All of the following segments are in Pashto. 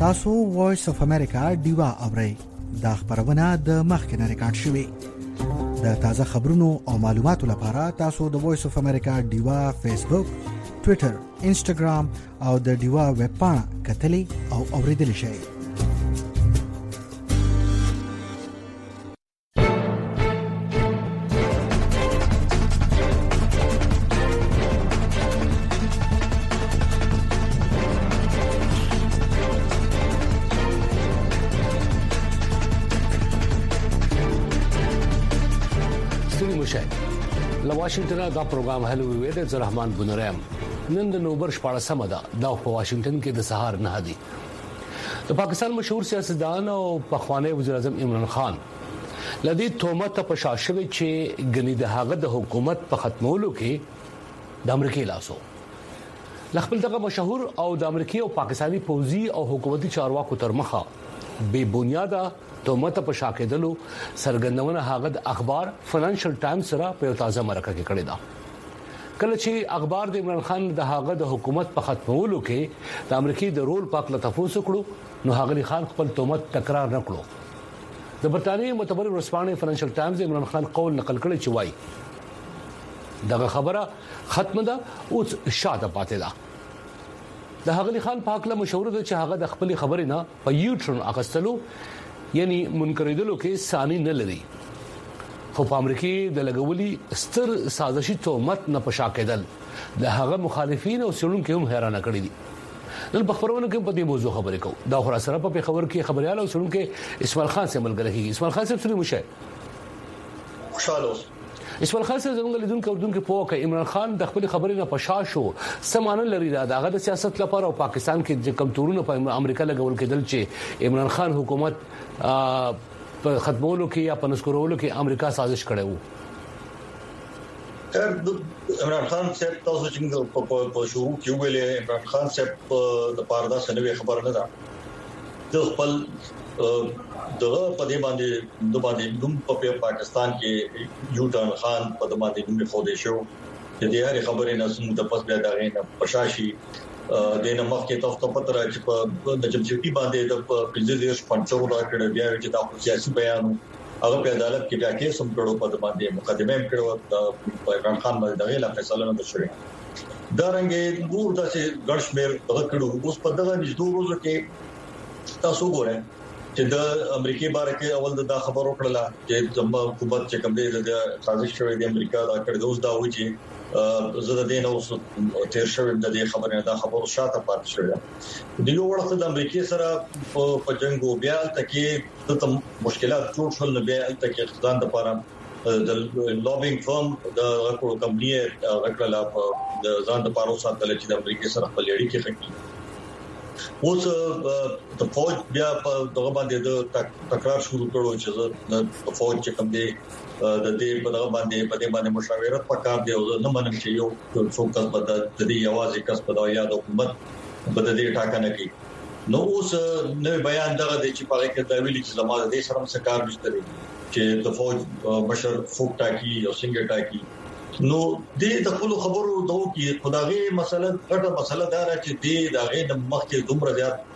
تاسو وایس اف امریکا ډیوا اورئ دا خبرونه د مخکنه ریکارډ شوې د تازه خبرونو او معلوماتو لپاره تاسو د وایس اف امریکا ډیوا فیسبوک، ټوئیټر، انسټاګرام او د ډیوا ویب پاڼه کتلې او اوریدل شئ. واشنگټن دا پروګرام هلو وی د رحمان بنورم نن د نوبر 14 ده د واشنگټن کې د سهار نه دی. د پاکستان مشهور سیاستدان او پخوانی وزیر اعظم عمران خان لدی تهمت په شاشوي چې غنی د هغه د حکومت په ختمولو کې د امریکای لاسو لخپل دغه مشهور او د امریکای او پاکستانی پوځي او حکومتي چارواکو تر مخه بے بنیاده تهمت په شاکېدلو سرګندونه هغه د اخبار فاینانشل ټایمز سره په تازه مرکه کې کړی دا. کله چې اخبار د عمران خان د هغه د حکومت په ختمولو کې د امریکای د رول پاک لطفوس کړو نو هغه خان خپل تهمت تکرار نکړو. د برتانیې معتبر ورځپاڼې فاینانشل ټایمز عمران خان قول نقل کړی چې وایي دغه خبره ختمه ده او شاته پاتې ده. د هغه خان په حق له مشوره ده چې هغه د خپل خبرې نه په یوټرن اخستلو یعنی منکریدلو کې ثاني نه لري. خو په امریکای د لګولي ستر سازشي تهمت نه پشا کېدل د هغه مخالفین او سړونکو هم حیرانه کړی دي. نن په خبرونه کې په دې موضوع خبرې کوو. دا خو سره په خبر کې خبريال او سړونکو اسماعیل خان سره ملګری کیږي. اسماعیل خان صاحب سره مشه خوشاله اسماعیل خان صاحب زموږ لیدونکو اردوونکو په وکه عمران خان د خپل خبرې نه پشا شو سمانه لري دغه د سیاست لپاره او پاکستان کې چې کم تورونه په امریکا لګول کېدل چې عمران خان حکومت په ختمولو کې یا پنسکورولو کې امریکا سازش کړي وو. عمران خان صاحب تاسو چې په شروع کې ویلې عمران خان صاحب د پاردا سنوي خبر نه ده د خپل دغه په دې باندې دوم په پاکستان کې یوټان خان په دې باندې دوم خو دې شو چې د هر خبرې نه سم د پس بیا دا غینه پشاشي د نمخ کې تاسو ته پته راځي چې په نجمچپی باندې د پنځه پنځو راکړه بیا چې دا سیاسي بیان هغه په عدالت کې بیا کې سم کړو په باندې مقدمه هم کړو د عمران خان باندې دغه لا فیصله نه شوې دا رنګه نور داسې ګرشمیر دغه کړو اوس په دغه نږدې ورځو کې تاسو ګورئ چې د امریکای باره کې اول دا خبر وکړه چې زموږ حکومت چې کوم دی د سازش شوی د امریکا دا کړ دوس دا و چې زه د دین اوس تیر شوی د دې خبرې دا خبر شاته پات شوی د یو وخت د امریکای سره په جنگو بیا تکي د مشکلات جوړ شول نه بیا تکي اقتدار د لپاره د لوبینګ فرم د غوړو کمپنی غکړه د ځان د پاره ساتل چې د امریکای سره په لړۍ کې خکې اوس د فوج بیا په دغه باندې د تکرار شروع کړو چې د فوج چې کوم دی د دې په دغه باندې مشاورت پکار دی او نه منم چې یو څوک کس په دې یوازې کس په دغه یاد حکومت په دې ټاکنه کې نو اوس نو بیان دغه د چې په کې د ویلي چې زموږ د سره مسکار مشتري چې د فوج مشر فوق ټاکی او څنګه ټاکی نو د خپل خبرو دوه کې خدای مسله غټه مسله دا را چې د هغه د مخکې دومره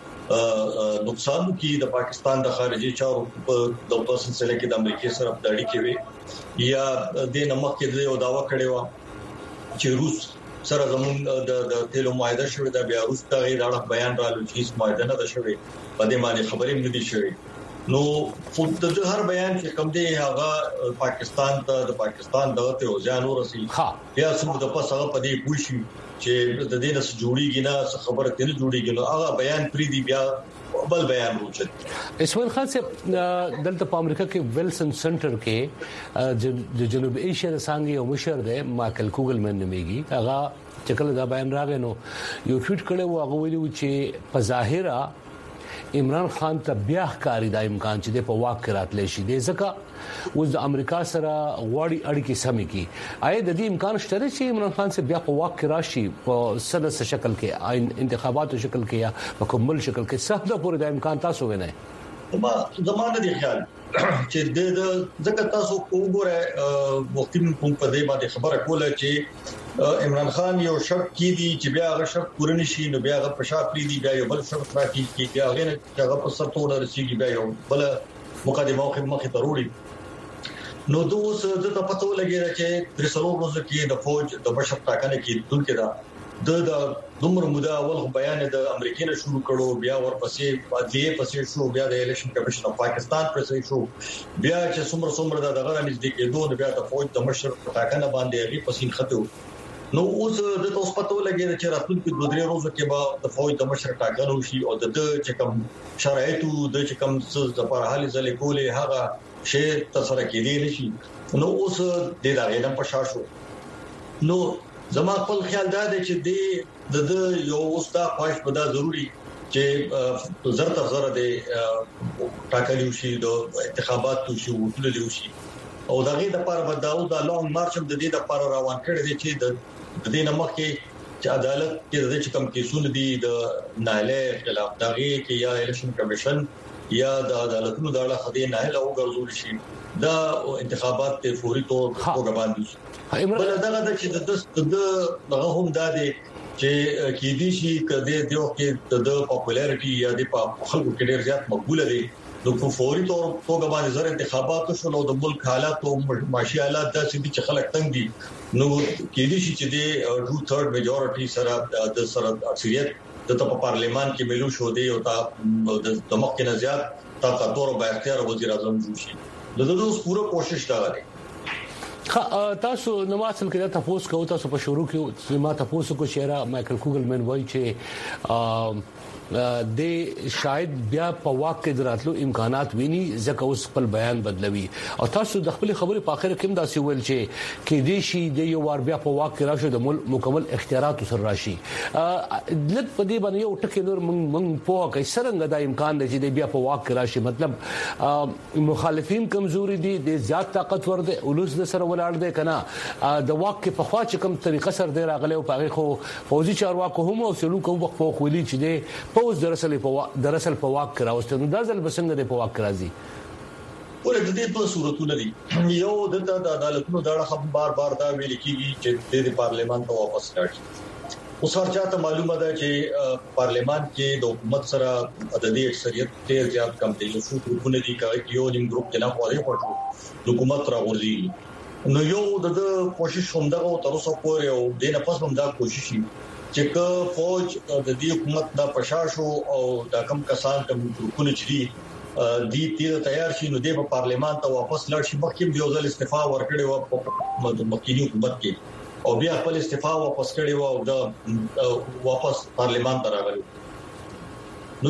زیات نقصان کې د پاکستان د خارجي چارو په دغه سلسله کې د امریکای سره په اړیکه کې وي یا د نمک کې یو داوا کړی و چې روس سره زموږ د تیلو معاهده شوې د بیا روس ته غیر بیان رالو چې معاهده نه ده شوې په دې باندې خبرې نه دي شوې نو د هر بیان چې کوم دی هغه پاکستان ته د پاکستان دغه ځان ورسي بیا څوک د پاسه په دې پوښي چې د دې نس جوړیږي نه خبره تل جوړیږي نو هغه بیان پری دی بیا بل بیان وروچت. اسماعیل خان صاحب دلته په امریکا کې ویلسن سنټر کې د جنوب ایشیا د څنګه یو مشر دی ماکل کوګلمن نومیږي هغه چې کله دا بیان راغی نو یو ټویټ کړي و هغه ویلي چې په ظاهره عمران خان ته بیا ښکاری د امکان چې د په واک کې راتلې شي د ځکه اوس د امریکا سره غوړی اړیکې سمې کی آیا د دې امکان شته چې عمران خان سره بیا په واک کې راشي په سدس شکل کې انتخاباتو شکل کې یا په کومل شکل کې څه د پوره د امکان تاسو وینئ؟ زمانه دي خیال چې د ځکه تاسو وګورئ وختي په دې باندې خبره کوله چې عمران خان یو شپ کې دي چې بیا هغه شپ پوره نشي نو بیا هغه په شاپ لري بیا یو بل شپ راځي چې بیا هغه په سرتور رسیدي بیا یو بل مقدمه مخه ضروري نو دوس د پته لګیږي چې د سلو روزو کې د فوج د بشر ټاکنه کې دونکو دا د دومره موده اول بیان د امریکا نه شروع کړو بیا ورپسې بعدې پسې شو بیا د الیکشن کمیشن اف پاکستان پرسې شو بیا چې څومره دغه نږدې کېدو بیا د فوج د مشر ټاکنه باندې غي پسین خطو نو اوس د تاسو پته لګیږي چې راتلونکي 2-3 ورځې کې به د فوج د مشر ټاکنه وشي او د چې کوم شرایط د چې کوم څه د پر حالي ځلې کولې هغه شی تاسو راکېدي نشي نو اوس د دغه نه پښا شو نو زما خپل خیال دا دی چې د یو اوستا خواهش په دا ضروری چې زړه د ټاکلو شي د انتخابات شي وټول شي او دغه د لپاره بداو د لونګ مارچ د دې لپاره روان کړی دی چې د دې نمک کې چې عدالت کې د کوم کیسونه دي د ناله خلاف دغه کې یا الیکشن کمیشن یا د عدالتونو د اړه خدای نه له وګرځول شي دا انتخابات ته فوري توګه باندې بل دغه چې دغه هم دا دي چې کې دي شي کده دیو کې د پاپولارټي یا د خلکو کې ډیر زیات مقبول دي نو په فوري توګه باندې زر انتخابات شول او د ملک حالات او معاشي حالات د سړي چې خلک تنګ دي نو کې دي چې د 2/3 میجورټي سره د سره اکثریت د پارلیمان کې ملو شو دی او د مخکې نه زیات طاقتور او با اختیار وزیر اعظم جوړ شي د دوی پوره کوشش دا غواړي تاسو نو اصل کې تاسو کوو تاسو په شروع کې ما تاسو کو شهره مایکل کوګلمن وایي چې د شاید بیا په واقع دراتلو امکانات ویني ځکه اوس خپل بیان بدلوي او تاسو د خپل خبرې په اخر کې هم دا سوال چې کې دې شي د یو وار بیا په واقع راشي د مکمل اختیارات سره راشي لږ په دې باندې یو ټکی نور موږ په کې څنګه دا امکان دی چې بیا په واقع راشي مطلب مخالفین کمزوري دي د زیات طاقتور دي اولوس د سره ولاړ دي کنه د واقع په خوا چې کوم طریقه سره دی راغلی او په هغه خو فوجي چارواکو هم او سلوک هم په خولي چې دی پوز درسل په واقع راوستنو دا ځل بسنګ د په واقع راځي ولې د دې په صورتونو دي یو د عدالتونو دا خبر بار دا ویل کیږي چې د پارلیمان ته واپس راځي اوس ورچاته معلومه ده چې پارلیمان کې د حکومت سره عددي اکثریت ډیر زیات کم دي شو ګروپونه دي چې یو نیم ګروپ کې نه پوهه پټو حکومت راغورځي نو یو د کوشش هم دغه تر اوسه پورې او د نه پس هم دا کوشش چې که فوج د دې حکومت د پښاشو او د کم کسان ته ګروپونه چي دي تیر تیار شي نو د پارلیمان ته واپس لاړ شي مخکې یو ځل استعفا ورکړي و په مخکینی حکومت کې او بیا خپل استعفا واپس کړي و او د واپس پارلیمان ته راغلي نو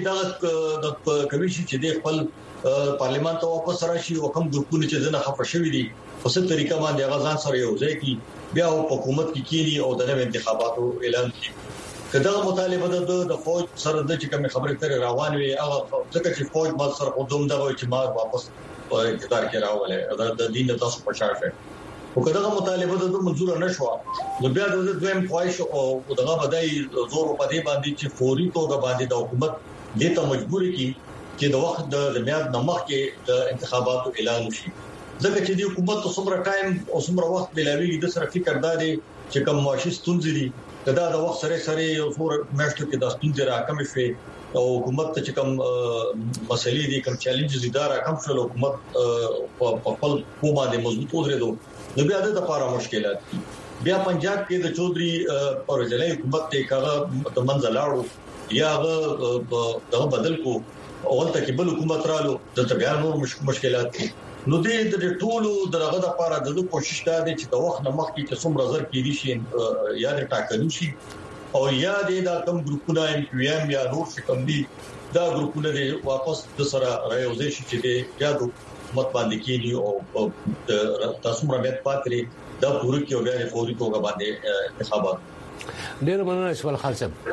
د کمیشن چې د خپل پارلیمان ته واپس راشي او کوم ګروپونه چې دنه خفه شوی دي په څه طریقه باندې غزان سره یو ځای کی بیا په حکومت کې کینی او د نوو انتخاباتو اعلان کی کله مطالبه د فوج سره د چې کوم خبرې تر روان وي هغه ځکه چې فوج ما سره قدوم دغه چې ما واپس اقتدار کې راولې د دین تاسو په شاشه او کله مطالبه د منزور نشو نو بیا د دویم خواهش او دغه بدای زور په دې باندې چې فوري توګه باندې د حکومت دې ته مجبور کی چې د وخت د میاد نمخ کې د انتخاباتو اعلان وشي ځکه چې د حکومت څومره ټایم او څومره وخت ملاوي د سره فکر دادي چې کوم معاشي ستونزې دي دا د وخت سره یو څور مېشتو کې د ستونزې راکمې شي او حکومت ته چې کوم مسلې دي کوم چیلنجز دي دا راکم شول حکومت په خپل کومه د مضبوط ودرېدو نو بیا د لپاره مشکلات دي بیا پنجاب کې د چودري پروژلې حکومت ته کاغه د منځ لاړو یا د بدل کو اول ته کې بل حکومت رالو د بیا نور مشکلات دي نو د ټولو دغه د لپاره د کوشش دا دي چې د وخت نه مخکې چې څومره زر کې دي شي یا د ټاکنو شي او یا د کوم ګروپونه ام پی ام یا نور څه کوم دي دا ګروپونه دي واپس د سره راوځي چې د یا د مت باندې کېږي او تاسو مرمت پاتري دا پوره کې او بیا فوري توګه باندې انتخابات ډیر مننه اسماعیل خان صاحب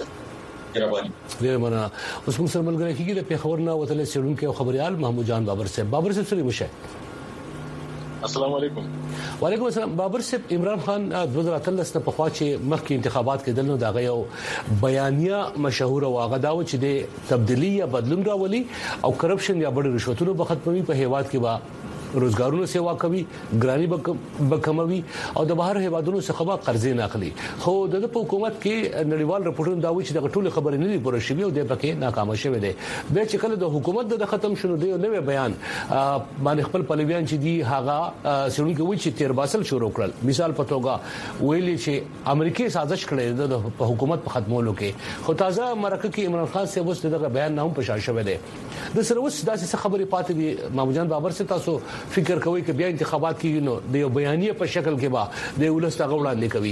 ډیر مننه اوس موږ سره ملګری کیږي د پیښور نه وتل سړونکو خبريال محمود جان بابر صاحب سره مشه السلام علیکم. وعلیکم السلام. بابر صاحب، عمران خان 2013 نه په خوا چې مخکې انتخابات کېدل نو دغه یو بیانیه مشهور او هغه دا و چې د تبدیلی یا بدلون راولي او کرپشن یا بډ رشوتونو په ختموي، په هیواد کې با روزګارونو سیوا کوي، ګرانی بکموي او د بهر هیوادونو څخه با قرضې ناخلي. خو د حکومت کې نړیوال راپورټونه دا وایي چې د ټولو خبرې نه دي پوره شوي او د پکې ناکام شوي دي. به چې کله د حکومت د ختم شنو دی نوې بیان باندې خپل پلویان چې دي هغه سړي کوي چې تیر باسل شروع کړل. مثال په توګه ویلي چې امریکای سازش کړي د حکومت په ختمولو کې. خو تازه مرکه کې عمران خان سے وست دغه بیان نه هم پښا شوی دی. د سره وس داسې خبرې پاتې دي. مامجان بابر سے تاسو فکر کوي چې بیا انتخابات کیږي نو د یو بیانیه په شکل کې با د ولست غوړاندې کوي؟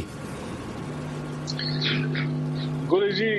ګورې جی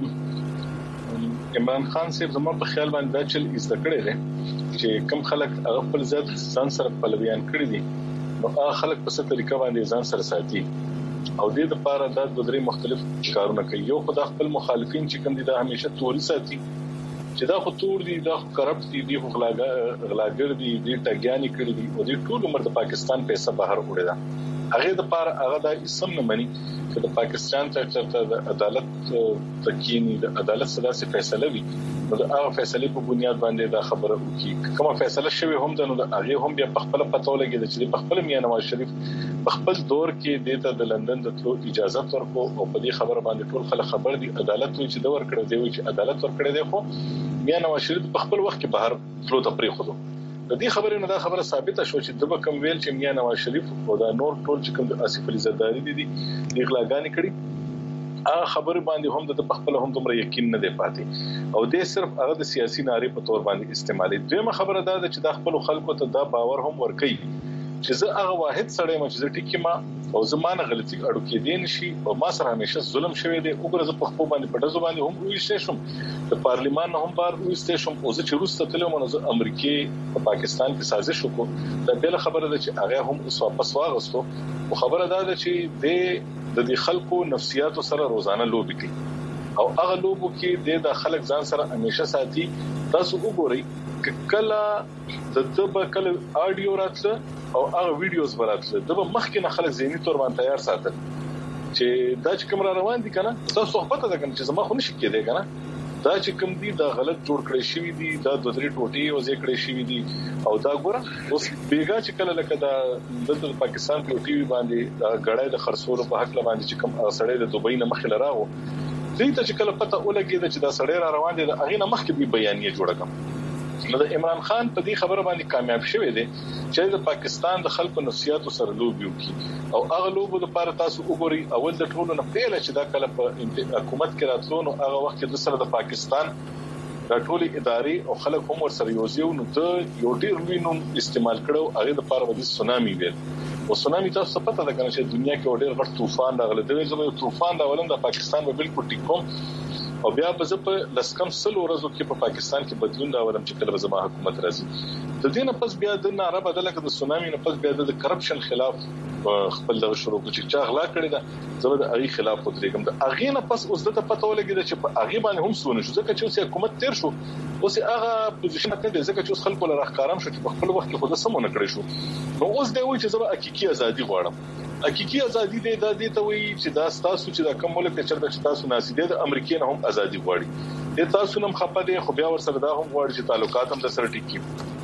عمران خان صاحب زموږ په خیال باندې دا چل از کړی دی چې کم خلک هغه خپل ځان سره پلویان کړی دي نو هغه خلک په څه طریقه باندې ځان سره ساتي او د دې لپاره د دوه مختلف کارونه کوي. یو خدای خپل مخالفین چې کوم دي دا همیشه توري ساتي چې دا خو تور دي، دا خو کرپټ دي، دی خو غلاګر دي، دی ټاګیانی کړی دي او د ټول عمر د پاکستان پیسې بهر وړي دا هغه د لپاره هغه د اسم نه مني چې د پاکستان ته د عدالت تکینی د عدالت سلاسي فیصله وي نو د هغه فیصله په بنیاد باندې دا خبره وکړي. کومه فیصله شوی هم د هغه هم بیا په خپل پته ولګي چې په خپل میاں نواز شریف په خپل دور کې د لندن د تلو اجازه ورکو او په دې خبره باندې ټول خلک خبر دي. عدالت وی چې دا ورکړی دی چې عدالت ورکړی دی خو میاں نواز شریف په خپل وخت کې بهر تلو ته پری خو د دې خبرې نه دا خبره ثابته شو چې د بکم ویل چې میاں نواز شریف او دا نور ټول چې کوم د آصف علي زرداری دي د اغلاګانی کړي هغه خبره باندې هم د خپل هم دومره یقین نه دی پاتې او د صرف هغه د سیاسي ناری په تور باندې استعمالي. دویمه خبره دا ده چې د خپل خلکو ته دا باور هم ورکړي چې زه هغه واحد سړی ما چې ټیکي ما او زمانه غلطي اړو کې دین شي او ما سره همیشه ظلم شوی دی. وګوره زه په خپل باندې په دزو باندې هم ویشته شم د پارلیمان هم بار ویشته شم او زه چې روسته تلم نو زه امریکای په پاکستان کې سازش وکړ. دا بل خبره ده چې هغه هم اوس واپس واغستو او خبره ده چې د دې خلکو نفسیات سره روزانه لوبي کوي او هغه لوبو کې د خلک ځان سره همیشه ساتي. تاسو وګورئ کله د دبا کله اډیو راتله او هغه ویډیوز براتله دبا مخکې نه خلک ذهني تور باندې تیار ساتل چې دا چې کوم را روان دي کنه تاسو صحبت ده کنه چې زما خو نشي کېدای کنه دا چې کوم دي دا غلط جوړ کړی شوی دي دا دوه درې ټوټي او ذکر شوی دي او دا ګوره اوس بیګا چې کله لکه دا د پاکستان په ټي وي باندې دا غړای د خرڅولو په حق باندې چې کوم سړی د دوبۍ نه مخې لراغو دې ته چې کله پته ولګي چې دا سړی را روان دي هغه نه مخکې به بیانیه جوړه کړم. نو د عمران خان په دې خبره باندې کامیاب شوی دی چې د پاکستان د خلکو نفسیاتو سره لوبي وکړي او هغه لوبو لپاره تاسو وګورئ اول د ټولو نه پیله چې دا کله په حکومت کې راتلو نو هغه وخت د سره د پاکستان د ټولي ادارې او خلک هم ور سره یوځیو نو ته یو ډیر وینم استعمال کړو هغه د لپاره د سونامي ویل او سونامي تاسو پته ده کنه چې دنیا کې ډیر غټ طوفان راغلی دی. زموږ طوفان دا ولنده پاکستان به بالکل ټیکوم او بیا به زه په لسکم سلو ورځو کې په پاکستان کې بدلون راولم چې کله زما حکومت راځي. د دې نه پس بیا د ناره بدله کړه د سونامي نه پس بیا د کرپشن خلاف خپل دغه شروع کړ چې چا غلا کړی دا زه د هغه خلاف ودرېږم. د هغه نه پس اوس د پته ولګی چې په هغه باندې هم سونه شو ځکه چې اوس حکومت تیر شو اوس هغه پوزیشن ته دی ځکه چې اوس خلکو لپاره ښکارم شو چې په خپل وخت کې خود سمونه کړی شو نو اوس دی وایي چې زه حقيقي ازادي غواړم. حقيقي ازادي دی د دې ته وایي چې دا تاسو چې دا کوم ملک ته چرته چې تاسو ناسي د امریکای نه هم ازادي غواړي د تاسو نم خپه دي خو بیا ور سره دا هم غواړي چې تعلقات هم د سره ټیکي.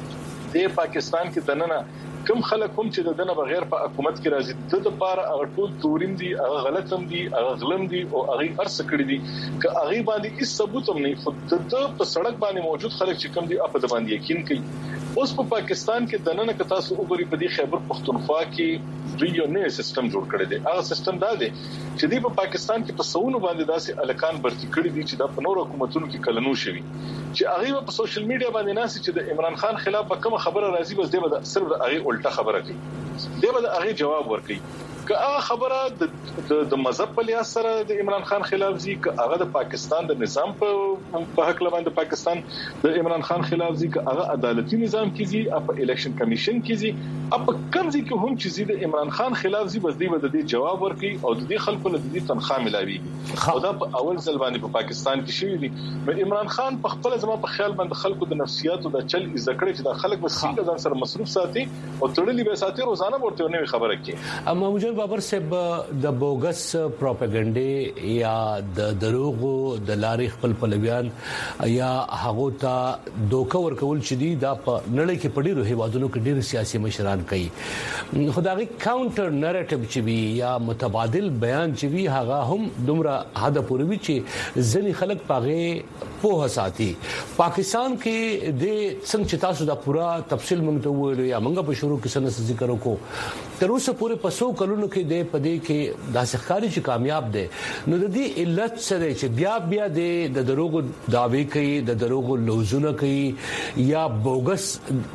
د پاکستان کې دننه کوم خلک هم چې د دنه بغیر په حکومت کې راځي د لپاره هغه ټول تورین دي هغه غلط هم دي هغه غلم دي او هغه ارس کړی دي ک هغه باندې هیڅ ثبوت هم نه خود د په سړک باندې موجود خلک چې کوم دي په د باندې یقین کوي. اوس په پاکستان کې دننه ک تاسو وګورئ په دې خیبر پختونخوا کې دوی یو نوې سیستم جوړ کړی دی. هغه سیستم دا دی چې دی په پاکستان کې په سونو باندې داسې الکان برتی کړی دي چې دا په نور حکومتونو کې کلنو شوی چې هغه په سوشل میډیا باندې ناس چې د عمران خان خلاف کوم خبره راځي بس دی به صرف هغه الټه خبره کوي دی به هغه جواب ورکړي. که خبره د مذهب په لحاظ سره د عمران خان خلاف زی که هغه د پاکستان د نظام په حق لبان د پاکستان د عمران خان خلاف زی که هغه عدالتي نظام کیږي په الیکشن کمیشن کیږي په کمزې کې هم چې د عمران خان خلاف زی بس دی د دې جواب ورکړي او د دې خلکو له دې تنخواه ملاويږي او دا په اول ځل باندې په پاکستان کې شوی دی عمران خان په خپل زما په خیال باندې خلکو د نفسیات او د چل ذکر چې د خلک وسیله ځان سره مصروف ساتي او تړلې به ساتي روزانه ورته نوې خبره کوي. محمد بابر صاحب د بوګس پروپاګاندا یا د دروغو د لارې خپل پلویان یا هغه ته دوکه ورکول چې دی دا په نړۍ کې پډې روحي وادونو کې ډېر سیاسي مشران کوي خدایي کاونټر نریټیو چې وی یا متبادل بیان چې وی هغه هم دومره حد پورې وی چې ځنی خلک پاغه په ساتي. پاکستان کې د څنګه چې تاسو دا پورا تفصیل موږ ته ویل یا موږ په شروع کې سن ذکر وکړو تر اوسه پورې پسو کلونو کې د پدې کې داسې ښکاری چې کامیاب دي نو د دې علت سره چې بیا د دروغو داوی کوي د دروغو لوزونه کوي یا بوګس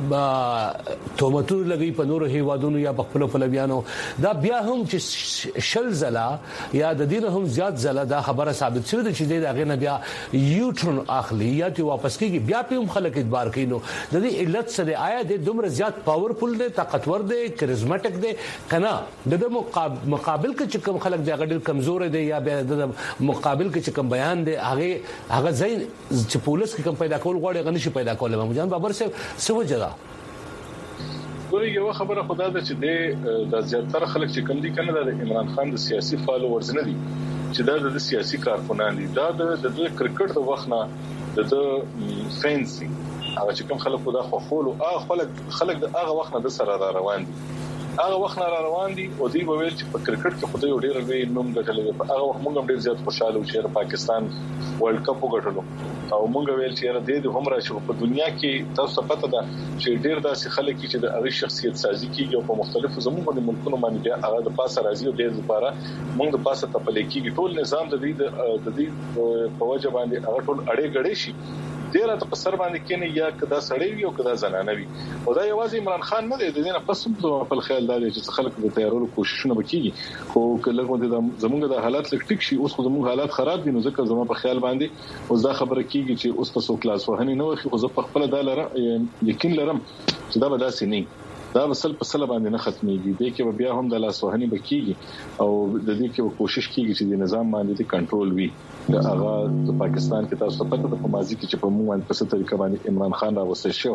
تومتو لګي په نورو هیوادونو یا په خپل پلویانو دا بیا هم چې شل زلا یا د دین هم زیات زلا دا خبره ثابت شوه چې د هغه نه بیا یوټرن اخلي یا ته واپس کیږي بیا په هم خلک اعتبار کوي نو د دې علت سره آیا د دومره زیات پاورفل دي طاقتور دي کریزماټک دي کنا د مقابل کې چې کوم خلک د غډل کمزور دي یا د مقابل کې چې کوم بیان دي هغه زین چې پولیس کې کوم پیدا کول غواړي غني شي پیدا کول محمد بابر صاحب سو جگہ ګوري یو خبره خدا ده چې د زیاتره خلک چې کوم دي کنه د عمران خان د سیاسي فالوورز نه دي چې د سیاسي کارکونان دي دا د کرکټ د وخت نه د فینسي هغه چې کوم خلک خدا خو خول او خلک د هغه وخت نه د سره روان دي هغه وخت نه روان دي او دی وویل چې په کرکټ کې خدای ډېر لوی نوم ګټلی په هغه وخت موږ ډېر زیات خوشاله و چې پاکستان ورلد کپ وګټلو او موږ ویل چې د هم راشي په دنیا کې تاسو پته ده چې ډېر داسې خلک چې د هغه شخصیت سازي کوي او په مختلفو زموږ ملکونو باندې هغه د پاسه راځي او د لپاره موږ د پاسه تپلې کېږي ټول نظام د دې په وجه باندې هغه ټول اړې غړې شي ډیره په سر باندې کېنه یا کدا سړی وي او کدا زنانه وي او دا یوازې عمران خان نه دی د دې نه پس په خیال دا چې خلک د تیارولو کوششونه وکړي خو کله د زمونږ د حالات لک ټیک شي اوس خو زموږ حالات خراب دي نو ځکه زموږ په خیال باندې اوس دا خبره کیږي چې اوس تاسو کلاس وهنی نه وخت خو زه په خپل د یقین لرم چې دا به داسې نه دا وسل په سل باندې نه ختميږي د کې بیا هم د لاس وهنی بکیږي او د دې کې کوشش کیږي چې د نظام باندې د کنټرول وي د هغه د پاکستان کې تاسو ته پته د ماضي کې چې په موږ په څه طریقه باندې عمران خان راوستل شو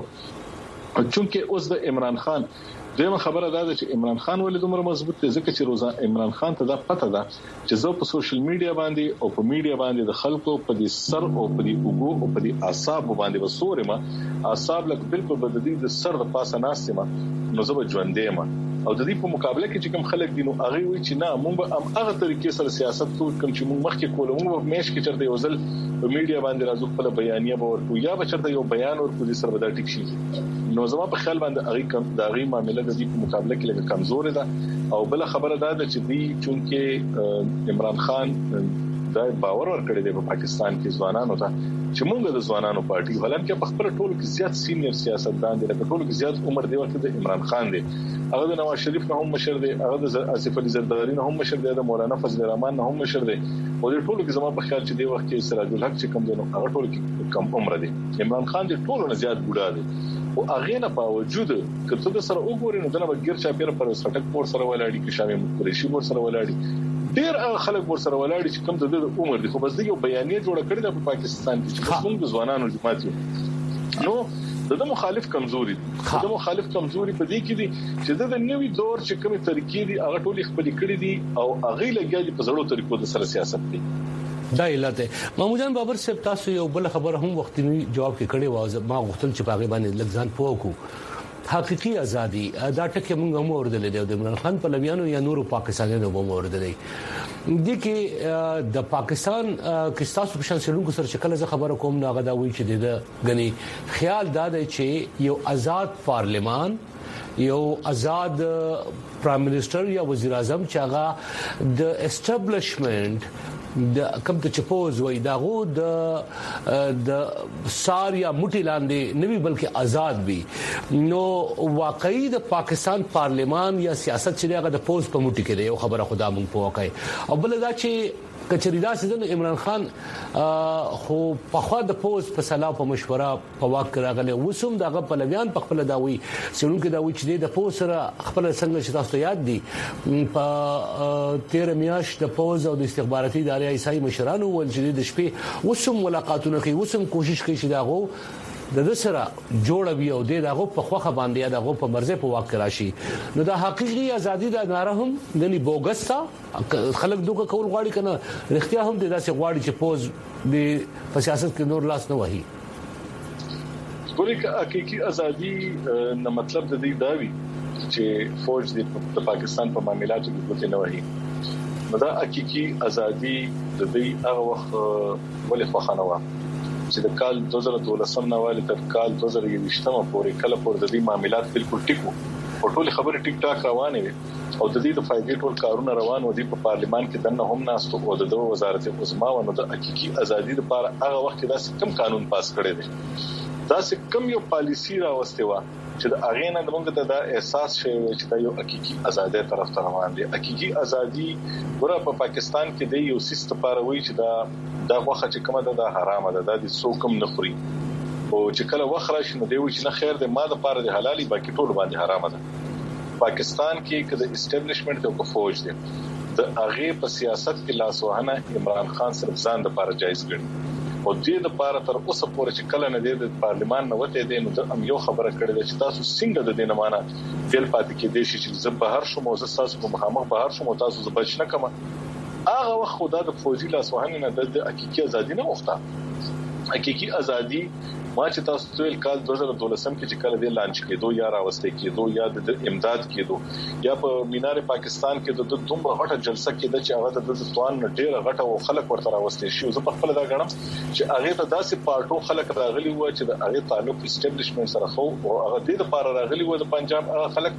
چونکه اوس د عمران خان دغه خبره ده چې عمران خان ولې دومره مضبوط دی ځکه چې روزا عمران خان ته دا پته ده چې زه په سوشل میډیا باندې او په میډیا باندې د خلکو په دې سر او په دې وګو او په دې اعصاب باندې وسورم اعصاب لکه بالکل بددي د سر د پاسه ناسمه نو زه به ژوندې ما او د دې په مقابله کې چې کوم خلک دي نو هغه وی چې نه مونږ به هغه طریقې سره سیاست کوو کوم چې مونږ مخکې کوو مونږ مېش کې چرته یو ځل په میډیا باندې راځو خپل بیانیه به ورکو یا به چرته یو بیان ورکو د سره به دا ټیک شي نو زما په خیال باندې هغه کم د هغه معاملې د دې په مقابله کې لږ کمزور ده او بل خبره ده چې دی چونکه عمران خان دا باور ورکړی دی په پاکستان کې ځوانانو ته چې موږ د ځوانانو پارټي ولکه په خپل ټولو کې زیات سینیئر سیاستدان دي لکه ټولو کې زیات عمر دی ورته د عمران خان دی هغه د نواز شریف نه هم مشر دی هغه د آصف علي زرداری نه هم مشر دی د مولانا فضل الرحمن نه هم مشر دی او د ټولو کې زما په خیال چې دی وخت کې سراج الحق چې کوم دی نو هغه ټولو کې کم عمر دی عمران خان دی ټولو نه زیات بوډا دی او هغه نه په وجود کته د سره وګورئ نو دغه بغیر چا پیر پر سټک پور سره ولاړی کې شامل قریشي پور سره ولاړی ډیر خلک ور سره ولاړ چې کوم د عمر دي خو بس د یو بیانیه جوړ کړی د پاکستان کې چې موږ ځوانانو جماعت یو نو د مخالف کمزوري د مخالف کمزوري په دې کې دي چې د نوې دور چې کومه طریقې دي هغه ټول خپل کړی دي او هغه لګیا په زړو طریقو د سره سیاست دي دا علت محمود جان بابر صاحب تاسو یو بل خبر هم وختي جواب کې کړی و ما غوښتل چې باغې باندې لګزان پوکو حقيقي ازادي دا ټکه موږ هم اوردل د عمران خان په لویانو یا نورو پاکستانیانو هم اوردل دي کې د پاکستان کې تاسو په شان سلونکو سره شکل ز خبره کوم نه غدا وی چې د غني خیال دا دی چې یو آزاد پارلمان یو آزاد پرایم منسٹر یا وزیر اعظم چې هغه د اسټابلیشمنت د کوم ته چپوز وای داغو د سار یا موټی لاندې نوی بلکې آزاد وي نو واقعي د پاکستان پارلیمان یا سیاست چې هغه د پوز په موټی کې دی یو خبره خدا مونږ په واقع او بل دا چې کچریدا سیدن عمران خان خو په خوا د پوز په سلا په مشوره په واک راغله وسوم دغه پلویان په خپل داوي سړون کې داوي چې د پوز سره خپل څنګه چې تاسو یاد دي په 13 میاشت د پوز او د استخباراتي ادارې ایسای مشرانو ول چې د شپې وسوم ملاقاتونه کوي وسوم کوشش کوي چې داغو د سره جوړوي او دغه په خوخه باندې دغه په مرزه په واقع راشي نو د حقيقي ازادي د ناره هم غني بوګستا خلک دوه کول غواړي کنه رښتیا هم د داسې غواړي چې پوز د په سیاست کې نور لاس نه وهي ګوري حقيقي ازادي نه مطلب د دې داوي چې فوج د پاکستان په معاملاتو کې نه وهي نو دا حقيقي ازادي د دې هغه وخت ولې خوخانه و چې د کال 2012 نه والي تر کال 2020 پورې کله پر د دې معاملات بالکل ټیکو او ټول خبره ټیک ټاک روانه وي او د دې د فائدې ټول کارونه روان و دي په پارلیمان کې دنه هم ناستو او د وزارت عظما او د حقيقي ازادي لپاره هغه وخت دا کم قانون پاس کړی دی دا کم یو پالیسی راوستي و چې د اغینه د موږ ته دا احساس شوی چې دا یو حقيقي ازادي طرف ته روان دي حقيقي ازادي ګوره په پاکستان کې د یو سیستم لپاره وی چې دا وخت چې کومه ده حرامه ده د څوکم نخري او چې کله وخت راشي نو دی چې نه خیر ده ما د پاره د حلالي باقي ټول باندې حرامه ده پاکستان کې کله اسټابلیشمنت او فوج دي د هغه په سیاست کې لاسوهنه عمران خان صرف ځان د پاره جایز ګڼي او دې د پاره تر اوسه پورې چې کله نه د پارلیمان نه وته دي نو د یو خبره کړې ده چې تاسو څنګه د دې نه معنا فعل پاتې کې دي چې زه په هر شمو زه تاسو په مخامخ په هر شمو تاسو زه بچ نه کوم هغه وخت خدا د فوجي لاسوهنه نه د حقيقي ازادي نه وخته حقيقي ازادي ما چې تاسو ټول کال 2012 کې چې کله د لانچ کېدو یا راوستي کېدو یا د امداد کېدو یا په مینار پاکستان کې د دومره غټه جلسه کېده چې هغه د ځوان ډېر غټه او خلک ورته راوستي شي زه په خپل دا غنم چې هغه ته داسې پارټو خلک راغلي و چې د هغه تعلق اسټابلیشمنت سره خو او هغه د لپاره راغلي و د پنجاب خلک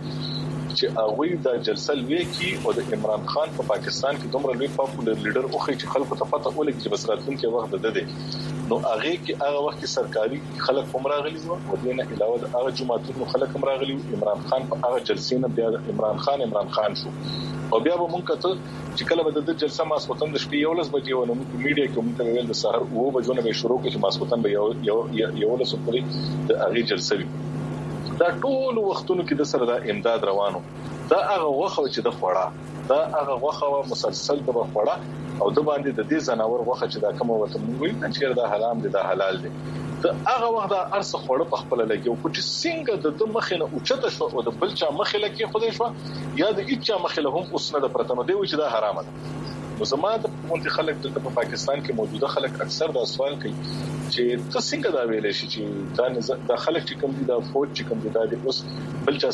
چې هغه د جلسه لوي کې او د عمران خان په پاکستان کې دومره لوی پاپولر لیډر او چې خلکو ته پته ولګي چې بس راتلونکي وخت ده نو هغه کې هغه وخت سرکاري خلک هم راغلي وو او دینه علاوه د هغه جماعتونو خلک هم راغلي عمران خان په هغه جلسې نه بیا عمران خان شو او بیا به مونږ ته چې کله به د جلسه ماسوتن د شپې 11 بجې ونه په میډیا کې مونږ ته ویل د سحر او بجونه به شروع کړي چې ماسوتن به یو لسو پورې د هغه جلسه وي دا ټول وختونو کې د سره د امداد روانو دا هغه وخت چې د خوړه دا هغه وخت مسلسل د خوړه او د باندې د دې زناور وخت چې دا کوم وته موږ چې دا حرام دي دا حلال دي دا هغه وخت دا ارس خوړه په خپل لګي او چې څنګه د مخینه اوچته شو او د بلچا مخله کې خوده شو یا د اچا مخله هم اوس نه د پرتمه دی چې دا حرام ده نو زموږ د مونږ خلک د پاکستان کې موجوده خلک اکثر دا سوال کوي چې څه څنګه دا ویل شي چې دا خلک چې کوم دي دا فوج چې کوم دي دا د اوس بلچا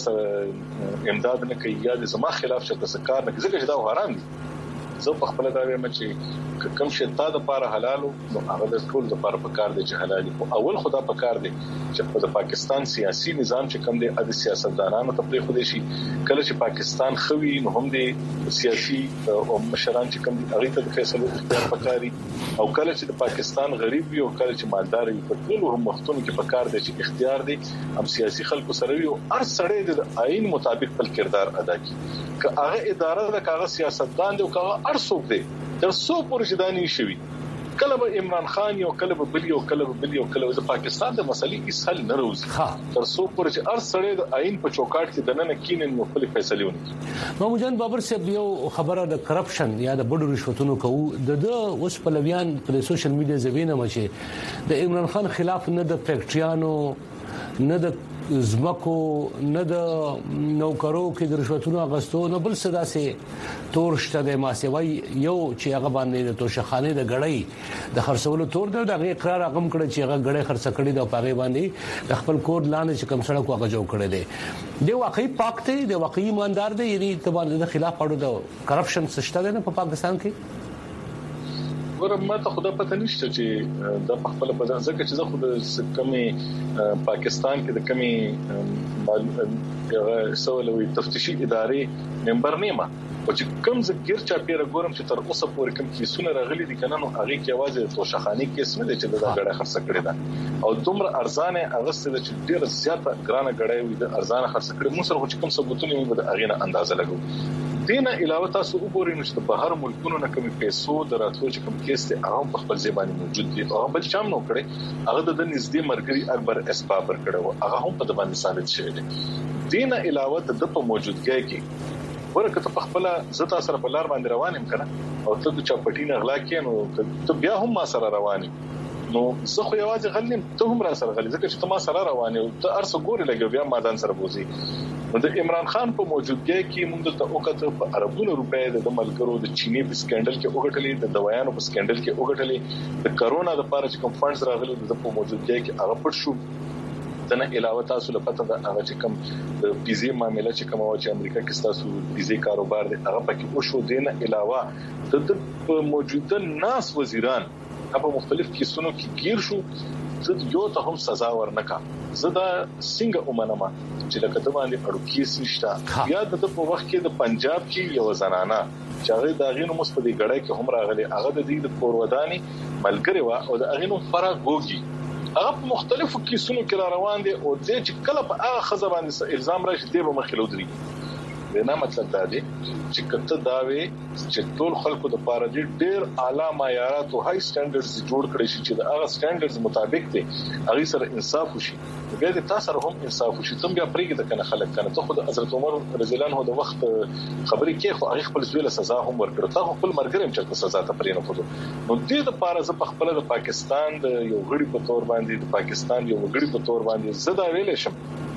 سره امداد نه کوي یا د زما خلاف څه کار نه کوي ځکه چې دا حرام دي زه په خپل دا وایم چې کوم شی ته د لپاره حلال نو هغه د ټول لپاره پکار دی چې حلال او اول خدا پکار دی چې په پاکستان سیاسي نظام چې کوم دی د سیاستدانانو ته پرې خو دي شي کله چې پاکستان خوي نو هم دی سیاسي او مشران چې کوم دي هغه ته فیصله اختیار پکاري او کله چې د پاکستان غریب وي او کله چې مالدار وي په ټول هم وختونو کې پکار دی چې اختیار دی هم سیاسي خلکو سره وي او هر سړی د آئین مطابق خپل کردار ادا کوي که هغه اداره د کاغذ سیاستدان دی او کاغذ ارسوک دی تر څو پورې چې دانی شوی کله به عمران خان یو کله به بل یو کله به بل یو کله د پاکستان د مسلې هیڅ حل نه راوځي تر څو پورې چې هر سړی د آئین په چوکاټ کې دنه کینن نو خپل فیصله ونکړي محمود جان بابر صاحب یو خبره د کرپشن یا د بډو رشوتونو کوو د اوس پلویان په سوشل میډیا زوینه مچي د عمران خان خلاف نه د فیکټریانو نه د زمکو نه د نوکرو کې د رشوتونو اغستو نه بل څه داسې تور شته د ماسوي یو چې هغه باندې د توشخانه د غړۍ د خرڅولو تور د اقرار هغه کړ چې هغه غړۍ خرڅ کړي د پاغي باندې د خپل کور لاندې چې کم سړک هغه جوړ کړي دي د واقعي پاک ته د واقعي ایماندار دی یعنی تبادله د خلاف اړو د کرپشن سشته نه په پاکستان کې ورته ما ته خدا پته نشته چې د خپل په ځکه چې زه خود کمی پاکستان کې د کمی سوالوي تفتیشي ادارې ممبر نیمه او چې کوم ځګر چا پیره ګورم چې تر اوسه پورې کوم کیسونه راغلي دي کنه نو هغه کې आवाज توشخاني کیس نه دي چې دا غړې خرڅ کړي ده او دومره ارزانه اغسته چې ډیر زیاته ګرانه غړې وي د ارزانه خرڅ کړي مو سره چې کوم ثبوتونه موږ د اغینه اندازه لګو دینه علاوه تاسو وګورئ نو چې د بهر ملکونو نه کوم پیسو دراتلو چې کوم کیس ته هغه په خپل ځبانه موجود دي او بل چام نو کړي هغه د نږدې مرګري اکبر اسبابر کړو هغه هم په باندې ثابت شوی دی دینه علاوه د په موجودګۍ کې ورکه په خپل زتا سره په لار باندې روانم کنه او ته د چاپټین اغلا کې نو ته بیا هم ما سره رواني نو زه خو یوازې غلنم ته هم را سره غلې ځکه چې ته ما سره رواني او ته ارسه ګوري لګي بیا ما ځان سره بوزي نو د عمران خان په موجودګۍ کې موږ ته وکړه په اربونو روپۍ د ملګرو د چینی په سکندل کې وګټلې د دوايانو په سکندل کې وګټلې د کرونا د لپاره چې کوم فندز راغلي د په موجودګۍ کې هغه پټ شو دنه علاوه تاسو له پته د هغه چې کوم د پیزي معاملې چې کوم او چې امریکا کې تاسو پیزي کاروبار دی هغه پکې او شو دینه علاوه د موجوده ناس وزیران په مختلف کیسونو کې گیر شو زه یو ته هم سزا ورنکا زه دا څنګه ومنم چې لکه ته باندې اړو کیس نشته یا د په وخت کې د پنجاب کې یو زنانه چې هغه د اغینو مصپدي غړای کې هم راغلي هغه د دې د کوروداني ملګری و او د اغینو فرا ګوګي هغه په مختلفو کیسونو کې را روان دي او د چې کله په هغه خزه باندې الزام راشي دی به مخلو دري دا مطلب دا دی چې کته داوي چې ټول خلکو د پاره دي ډېر اعلی معیارات او های سټانډرډز جوړ کړي شي چې د هغه سټانډرډز مطابق دي هغه سره انصاف وشي بیا د تاسو سره هم انصاف وشي تم بیا پرېږه د کنه خلک کنه ته خو د حضرت عمر رضی الله عنه د وخت خبرې کې خو هغه خپل زویل سزا هم ورکړه تا خپل مرګرم چې سزا ته پرې نه کړو نو دې د پاره ز په خپل د پاکستان د یو غړي په تور باندې د پاکستان یو غړي په تور باندې زدا ویل شم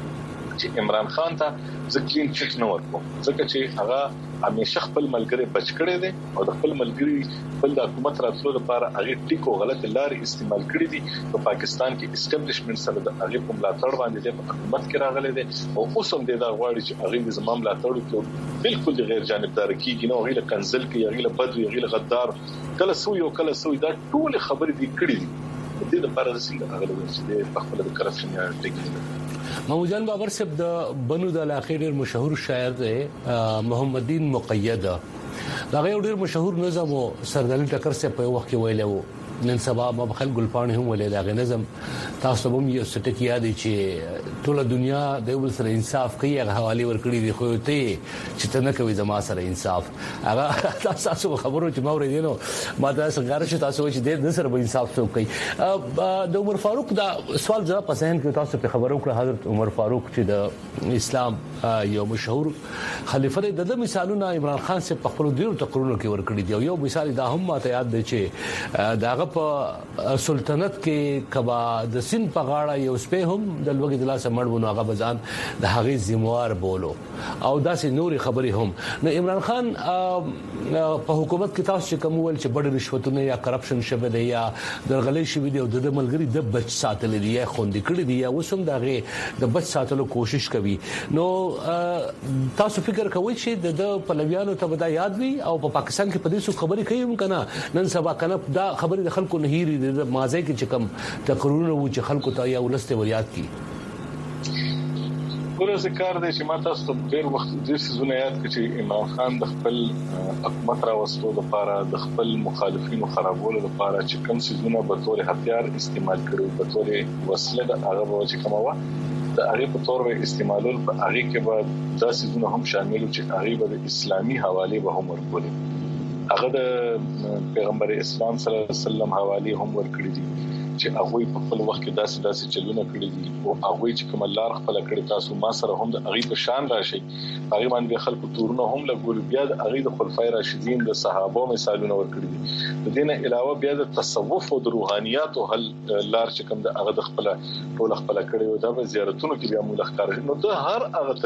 چې عمران خان ته ځکین چټ نه ورکو ځکه چې هغه همیشه خپل ملګری بچ کړي دي او د خپل ملګری خپل د حکومت راتلو لپاره هغه ټیکو غلط لارې استعمال کړي دي په پاکستان کې اسټابلیشمنت سره د هغه په ملاتړ باندې د حکومت کې راغلي دي او اوس هم د غواړي چې هغه د زمام ملاتړ وکړي بالکل غیر جانبدار کیږي نو هغه کنسل کوي هغه بدوي هغه غدار کله سو یو کله سو دا ټول خبرې دي کړي دي د لپاره څنګه هغه چې په خپل د کرپشن یا ټیکنیک محمود جان بابر صاحب د بنو د علاقې ډېر مشهور شاعر دی محمد الدین مقید دا ډېر مشهور نظم او سردالي ټکر سے په وخت کې ویلو نن سبا مبخل ګلپاڼه هم ولې دا نظم تاسو هم یو څه ټکی یاد چې ټول دنیا د یو سره انصاف کوي هغه حواله ورکړي دي خو ته چې ته نه کوي زما سره انصاف هغه تاسو خبرو چې ما ورې نو ما دا څنګه چې تاسو چې د سره به انصاف څوک کوي د عمر فاروق دا سوال جواب پسند کې تاسو په خبرو کړ حضرت عمر فاروق چې د اسلام یو مشهور خلیفہ د مثالونو عمران خان سے په خپل ډیرو تقریرونو کې ورکړي دي یو مثال دا هم ماته یاد دی چې داغه په سلطنت کې کبا د سین په غاړه یو سپه هم د لوګي د لاسه مړونه هغه بزان د هغه ذمہوار بولو او داسې نوري خبرې هم نو عمران خان په حکومت کې تاسو کوم ول چې بډ رشوتونه یا کرپشن شوه دی یا درغلې شوه دی او د ملګری د بچ ساتل دی یا خوندې کړی دی یا وسوم دغه د بچ ساتلو کوشش کوي نو تاسو فکر کوئ چې د پلویانو ته ودا یاد وي او په پاکستان کې په دې څه خبرې کوي هم کنه نن سبا کنه دا خبرې خلکو نه هېری د مازه کې چې کم تقریرونه و چې خلکو ته یا ولسته وریاد کی ګوره ذکر دی چې ما تاسو ته ډېر وخت د سيزونه یاد کړ چې عمران خان د خپل حکومت راوستلو لپاره د خپل مخالفینو خرابولو لپاره چې کوم سيزونه په تور هتیار استعمال کړو په تور وسله د هغه و چې کومه د هغه په تور به استعمالول په هغه کې به د سيزونه هم شامل چې هغه به د اسلامي حواله به هم ورکول هغه د پیغمبر اسلام صلی الله علیه وسلم حواله هم ورکړي دي چې هغه په خپل وخت کې داسې چلونه کړی دي او هغه چې کوم لار خپل کړی تاسو ما سره هم د هغه په شان راشي هغه باندې خلکو تورونه هم لګول بیا د هغه د خلفای راشدین د صحابه مثالونه ورکړي دي د دینه علاوه بیا د تصوف او د روحانيات او هل لار چې کوم د هغه د خپل ټول خپل کړی او د زیارتونو کې بیا موږ ښکار نو د هر هغه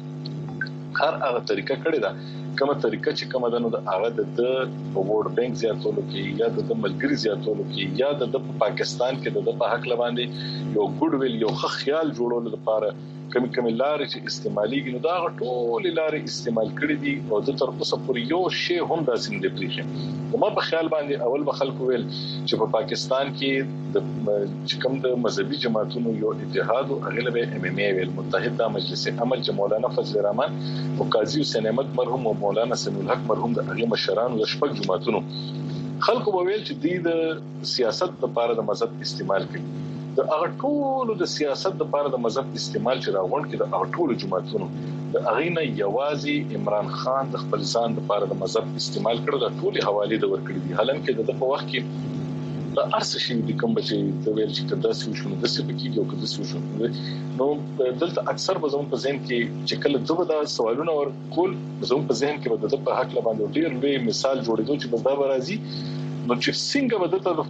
طریقه کړی دا کومه طریقه چې کومه ده نو د هغه د ووټ بانک زیاتولو کې یا د ملګری زیاتولو کې یا د پاکستان کې د په حق لباندې یو ګډ ویل یو ښه خیال جوړولو لپاره کمی لارې چې استعماليږي نو دا ټول لارې استعمال کړې دي او د تر اوسه پورې یو شی هم داسې نه دی پریښی. ما په خیال باندې اول به خلکو ویل چې په پاکستان کې د کوم د مذهبي جماعتونو یو اتحاد او اغلب MMA ویل متحد مجلس عمل چې مولانا فضل الرحمن او قاضي حسین احمد مرحوم او مولانا سمیع الحق مرحوم د هغه مشرانو د شپږ جماعتونو خلکو به ویل چې د سیاست لپاره د مذهب استعمال کوي. د هغه ټولو د سیاست لپاره د مذهب استعمال چې راغون کې د هغه ټولو جماعتونو د اغینه یوازي عمران خان د خپل ځان لپاره د مذهب استعمال کړو د ټولي حواله د ورکړي دي. حالانکه د په وخت کې د ارس شي د کوم چې د ویل چې کدا څه شو د څه بکیږي او کدا څه شو نو دلته اکثر به زموږ په ذهن کې چې کله دغه د سوالونه ور کول زموږ په ذهن کې به د په حق باندې ډیر لوی مثال جوړېدو چې بس دا راځي نو چې څنګه به د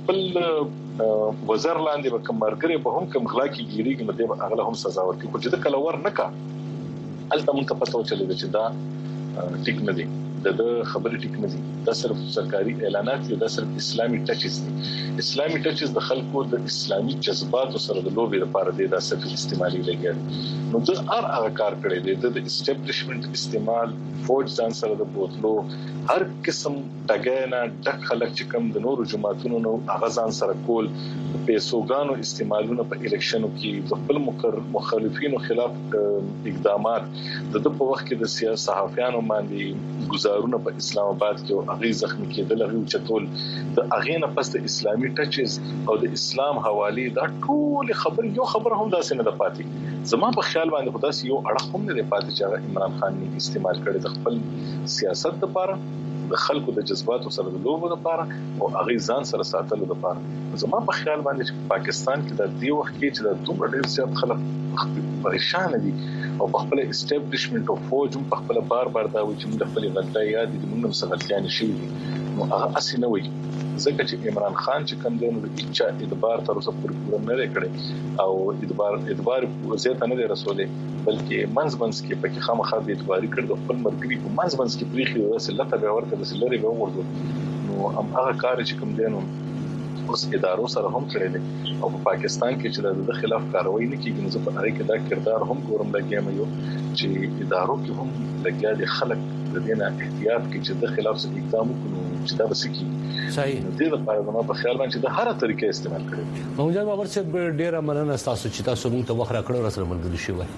خپل وزیر لاندې به کومرګره به هم کوم غلا کې ګیریږي نو د اغله هم سزا ورکړي خو چې د کله ور نکا الته مونږ ته پته وچلې چې دا ټیک نه دی د خبرې ټیک نه دي. دا صرف سرکاري اعلانات دي دا صرف اسلامي ټچز دي. اسلامي ټچز د خلکو د اسلامي جذباتو سره د لوبي لپاره دي دا صرف استعمالي لګي نو د هغه کار کړی دی د اسټابلیشمنت استعمال فوج ځان سره د بوتلو هر قسم دغه د خلک چې کوم د نورو جماعتونو نو هغه ځان سره کول پیسوګانو استعمالونه په الیکشنو کې د خپل مخالفینو خلاف اقدامات د په وخت کې د سیاسي صحافیانو باندې گزارونه په اسلام آباد کې او هغه زخمی کېدل هغه چتول د هغه نه پس د اسلامي ټچز او د اسلام حواله دا ټول یو خبر هم داسې نه ده پاتې. زما په خیال باندې خدای یو اړه هم نه ده پاتې چې عمران خان نه استعمال کړي د خپل سیاست لپاره د خلکو د جذباتو سره د لوبو لپاره او هغه ځان سره ساتلو لپاره. زما په خیال باندې چې پاکستان کې د دې وخت کې چې د دومره ډېر زیات خلک پریشان دي او په خپل اسټابلیشمنت او فوج په خپل بار دا و چې موږ خپل غلطۍ یاد دي موږ هم غلطیان شي نو هغه اصلي نه وي ځکه چې عمران خان چې کوم دی نو د اچا ادبار تر اوسه پوره نه کړی او ادبار زیاته نه رسولې بلکې منځ کې پکې خامخا د ادباري کړ د خپل مرګري په منځ کې پریخي وسه لته به ورته د لری به ورغلو نو هغه کار چې کوم دی نو اوس ادارو سره هم کړی دي او په پاکستان کې چې د خلاف کاروایی نه کیږي نو زه په هغه کې دا کردار هم ګورم لګیم یو چې ادارو کې هم لګیا دي خلک د دې نه احتیاط کوي چې د خلاف څه اقدام وکړي چې دا وسکی صحیح نو دې لپاره زما په خیال باندې د هر طریقې استعمال کړي. محمد بابر صاحب ډیر مننه تاسو چې تاسو موږ ته وخت راکړو سره ملګری شوی.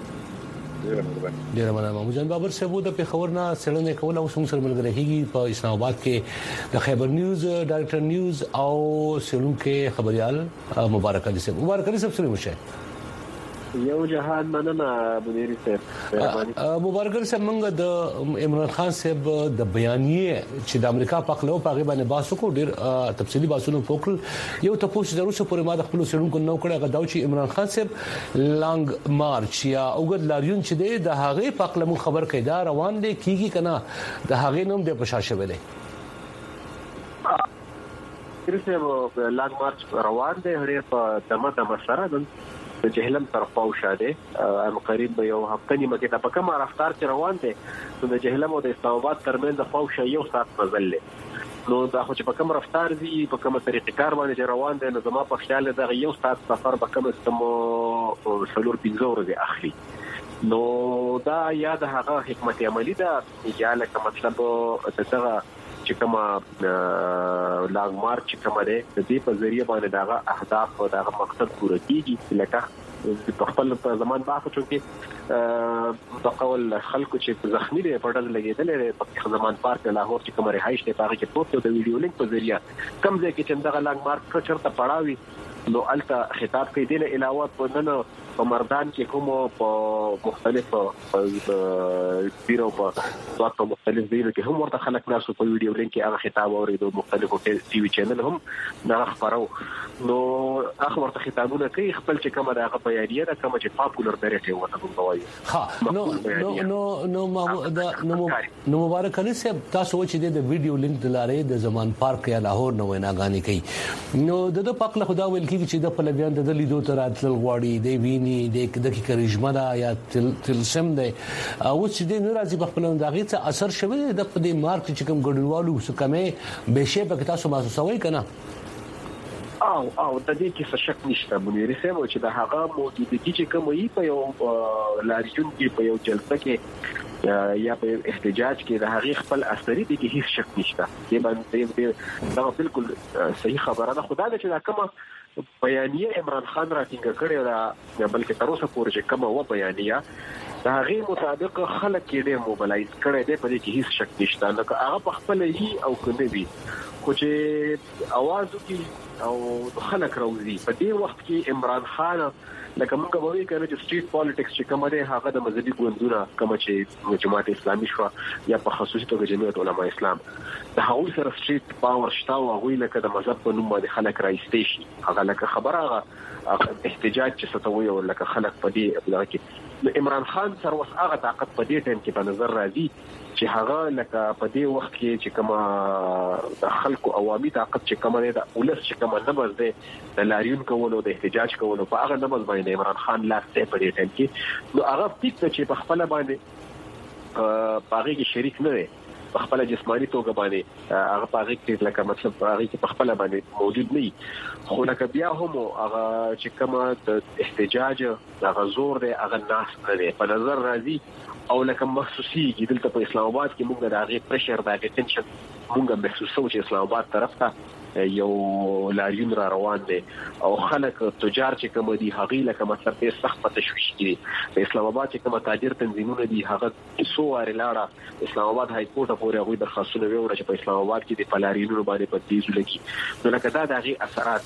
ډیر مننه محمد بابر صاحب د پیښور نه څلنه کوله اوس موږ سره ملګری هیږي په اسلام آباد کې د خیبر نیوز ډایرکټر نیوز او سلون کې خبريال مبارک علي صاحب سره مشه یو جهاد مننه منیر صاحب مبارک علي صاحب موږ د عمران خان صاحب د بیانیه چې د امریکا په خلو په غیبه نه باسو کو ډیر تفصیلی باسونو فوکل یو تاسو ضرور څه پورې ما د خپل سړونکو نو کړه غداو چې عمران خان صاحب لانګ مارچ یا اوګد لاریون چې د هغه په خپل خبر کې دا روان دي کیږي کنه د هغه نوم د پښاشه ویلې کړي لانګ مارچ روان دي هغه په دمه سره د جهلم طرفه او شاده ام قریب یو هفته نیمه کې په کومه رفتار چې روان دي نو د جهلم او د اسلام آباد ترمنځ د فوش یو سات مزل نو دا خو چې په کومه رفتار دي په کومه طریقې کار باندې روان دي نو زما په خیال دا یو سات سفر به کوم څلور 15 ورځې اخلي نو دا یاد هغه حکمت عملی دا یا لکه مطلب دغه چې کومه لاګ مارچ کومه ده د دې په ذریعہ باندې داغه اهداف او داغه مقصد پوره کیږي لکه په خپل زمان باندې چې د قول خلکو چې زخمی دي په ډول لګیدل په زمان پارک لاهور چې کومه رهایش ته پاره کې پروت د ویډیو لینک په ذریعہ کم ځای کې چې دغه لاګ مارچ چرته پړاوي نو الته خطاب کوي د علاوه په نن په مردان کې کوم په مختلفو پیرو په مختلف ځایونو کې هم ورته خلک ناسو په ویډیو لینک کې هغه خطاب اوریدو مختلفو ټي وي چینل هم نه خبرو نو هغه ورته خطابونه کوي خپل چې کومه دغه بیانیه ده کومه چې پاپولر درته وته کوي ها نو مبارک علي صاحب تاسو چې د ویډیو لینک دلاره د زمان پارک یا لاهور نو ویناګانی کوي نو د پاک له خدا ویل کیږي چې د پلویان د لیدو تر اتل غواړي دی ویني د کریزما دا یا تلسم دی او چې د ناراضي خپل دغه څه اثر شوی د دې مارک چې کوم ګډوالو څه کمه بشه په تاسو محسوسوي کنه او د دې کې څه شک نشته منیر صاحب چې د هغه موجودګي چې کوم یې په یو لاریون کې په یو جلسه کې یا په احتجاج کې د هغه خپل اثرې دي کې هیڅ شک نشته چې باندې دا بالکل صحیح خبره ده خدای دې چې دا کومه بیانیه عمران خان راټینګ کړی دا بلکې تر اوسه پورې چې کومه و بیانیه دا هغه مطابق خلک کې ډېر موبلایز کړي دي په دې کې هیڅ شک نشته نو هغه په خپل هی او کنه وی خو چې आवाज وکي او خلک راوځي په دې وخت کې عمران خان لکه موږ وایو کنه چې سټریټ پالیټکس چې کومه ده هغه د مذهبي ګوندونو کوم چې جماعت اسلامي شو یا په خصوصي توګه جمعیت علماء اسلام د هغوی سره سټریټ پاور شته او هغوی لکه د مذهب په نوم باندې خلک راځي شي هغه لکه خبره احتجاج چې ستوي او لکه خلک په دې ابلاغ کې عمران خان سره وس هغه طاقت په دې ټیم کې په نظر راځي چې هغه لکه په دې وخت کې چې کومه د خلکو عوامي طاقت چې کومه ده ولس چې کومه نبض ده د لاریون کولو د احتجاج کولو په هغه نبض باندې عمران خان لاس ته په دې ټیم کې نو هغه فکر چې په خپل باندې په هغه کې شریک نه دی په خپل جسمانی توګه باندې هغه په هغه کې لکه مطلب په هغه کې په خپل باندې موجود نه خو لکه بیا هم هغه چې کومه د احتجاج هغه زور دی هغه ناس نه دی په نظر راځي او لکه محسوسي دلته په اسلام آباد کې موږ د هغه پرشر د هغه ټنشن موږ محسوسو چې اسلام آباد طرف ته یو لاریون را روان دي او خلک تجار چې کوم دي هغه لکه مثلا په سخت تشویش دي په اسلام آباد چې کوم تاجر تنظیمونه دي هغه سو لاړه اسلام آباد های کورټ پورې هغه درخواستونه ویوړه چې په اسلام آباد کې د پلاریونو باندې په تیزو لګي نو لکه دا د هغه اثرات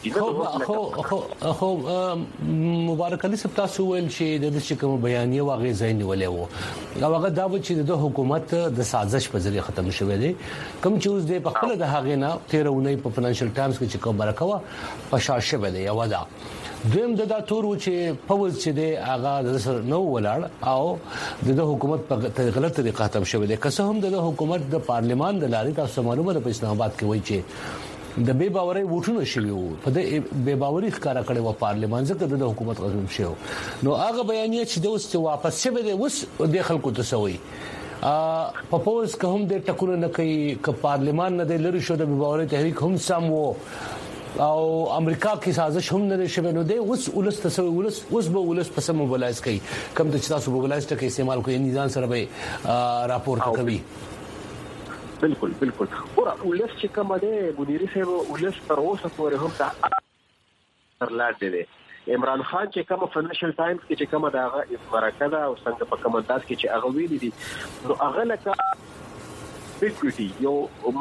دي خو مبارک علي صاحب تاسو ویل چې د دې کوم بیانیه واغې ځای نیولې وو او هغه دا و چې د حکومت د سازش په ذریعہ ختم شوه دي کوم چې اوس د خپل د هغه نه 13 ونې په فاینانشل ټایمز کې چې کوم برکوا پښاشه بده یو دا دویم د تور چې پوز چې د هغه د سر نو ولاړ او د حکومت په غلط طریقه ختم شوه دي که څه هم د حکومت د پارلیمان د لارې تاسو معلومه ده په اسلام آباد کې وایي چې د بے باورۍ ووټونه شوي وو په د بے باورۍ ښکارا کړي و پارلیمان ځکه د حکومت غوښتل شو نو هغه بیانیه چې د اوس واپس شوه دي اوس د خلکو تسوي په پوز کوم د ټکور نه کوي ک پارلیمان نه د لری شو د بے باورۍ تحریک هم سم وو او امریکا کې سازش هم نه شوه نو د اوس ولس تسوي اوس به ولس په سم موبلایز کوي کوم د تاسو موبلایز ټکي استعمال کوي نظام سره به راپورټ کوي بالکل ولس چې کوم ده مديري صاحب ولس تر اوسه پورې هم تر لاندې دي عمران خان چې کوم فاینانشل ټایمز کې چې کوم دا هغه مرکزه او څنګه په کومنداز کې چې هغه ویلي دي نو هغه لکه بیکوټي یو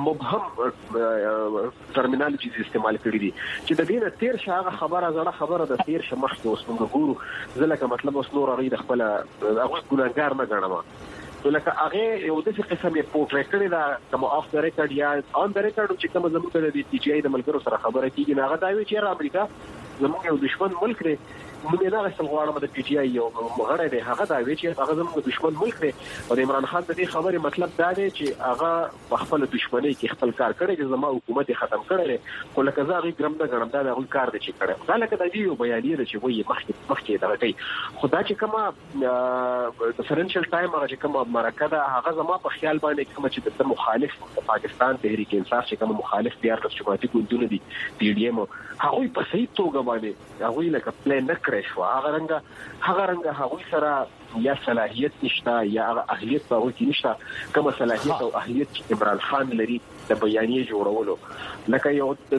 مبهم ټرمینالوجي استعمال کړی دي چې د دې نه تیر شاغه خبره د تیر شمخ کې اوس موږ ګورو ځکه مطلب اوس نور غي د خپل هغه ګونګار نه غنما نو لکه هغه یو د څه قسم یې پورټریټ کړی دا کوم اف د ریکارډ یا اون د ریکارډ چې کوم زموږ د ټي جی آی د ملګرو سره خبره کیږي نه هغه دا وی چې امریکا زموږ یو دشمن ملک دی موږ نه غوښتل غواړم د پی ټی آی یو مغړی دی هغه دا وی چې هغه زموږ دشمن ملک دی او د عمران خان د دې خبرې مطلب دا دی چې هغه په خپل دشمنی کې خپل کار کړی چې زموږ حکومت ختم کړی خو لکه زاغي ګرم دا غړم دا کار دی چې کړی دا لکه د یو بیانیه چې وایي مخکې دا کوي خدای چې کومه د فاینانشل ټایم هغه چې کومه مرکه هغه زما په خیال باندې کوم چې د مخالف د پاکستان تحریک انصاف چې کوم مخالف دیار د شماتي ګوندونه دي پی ډی ایم هغه په صحیح توګه باندې هغه لکه پلان نه کړی شو هغه رنګ هغه سره یا صلاحیت نشته یا اهلیت په وکی نشته کوم صلاحیت او اهلیت چې عمران خان لري د بیانیه جوړولو لکه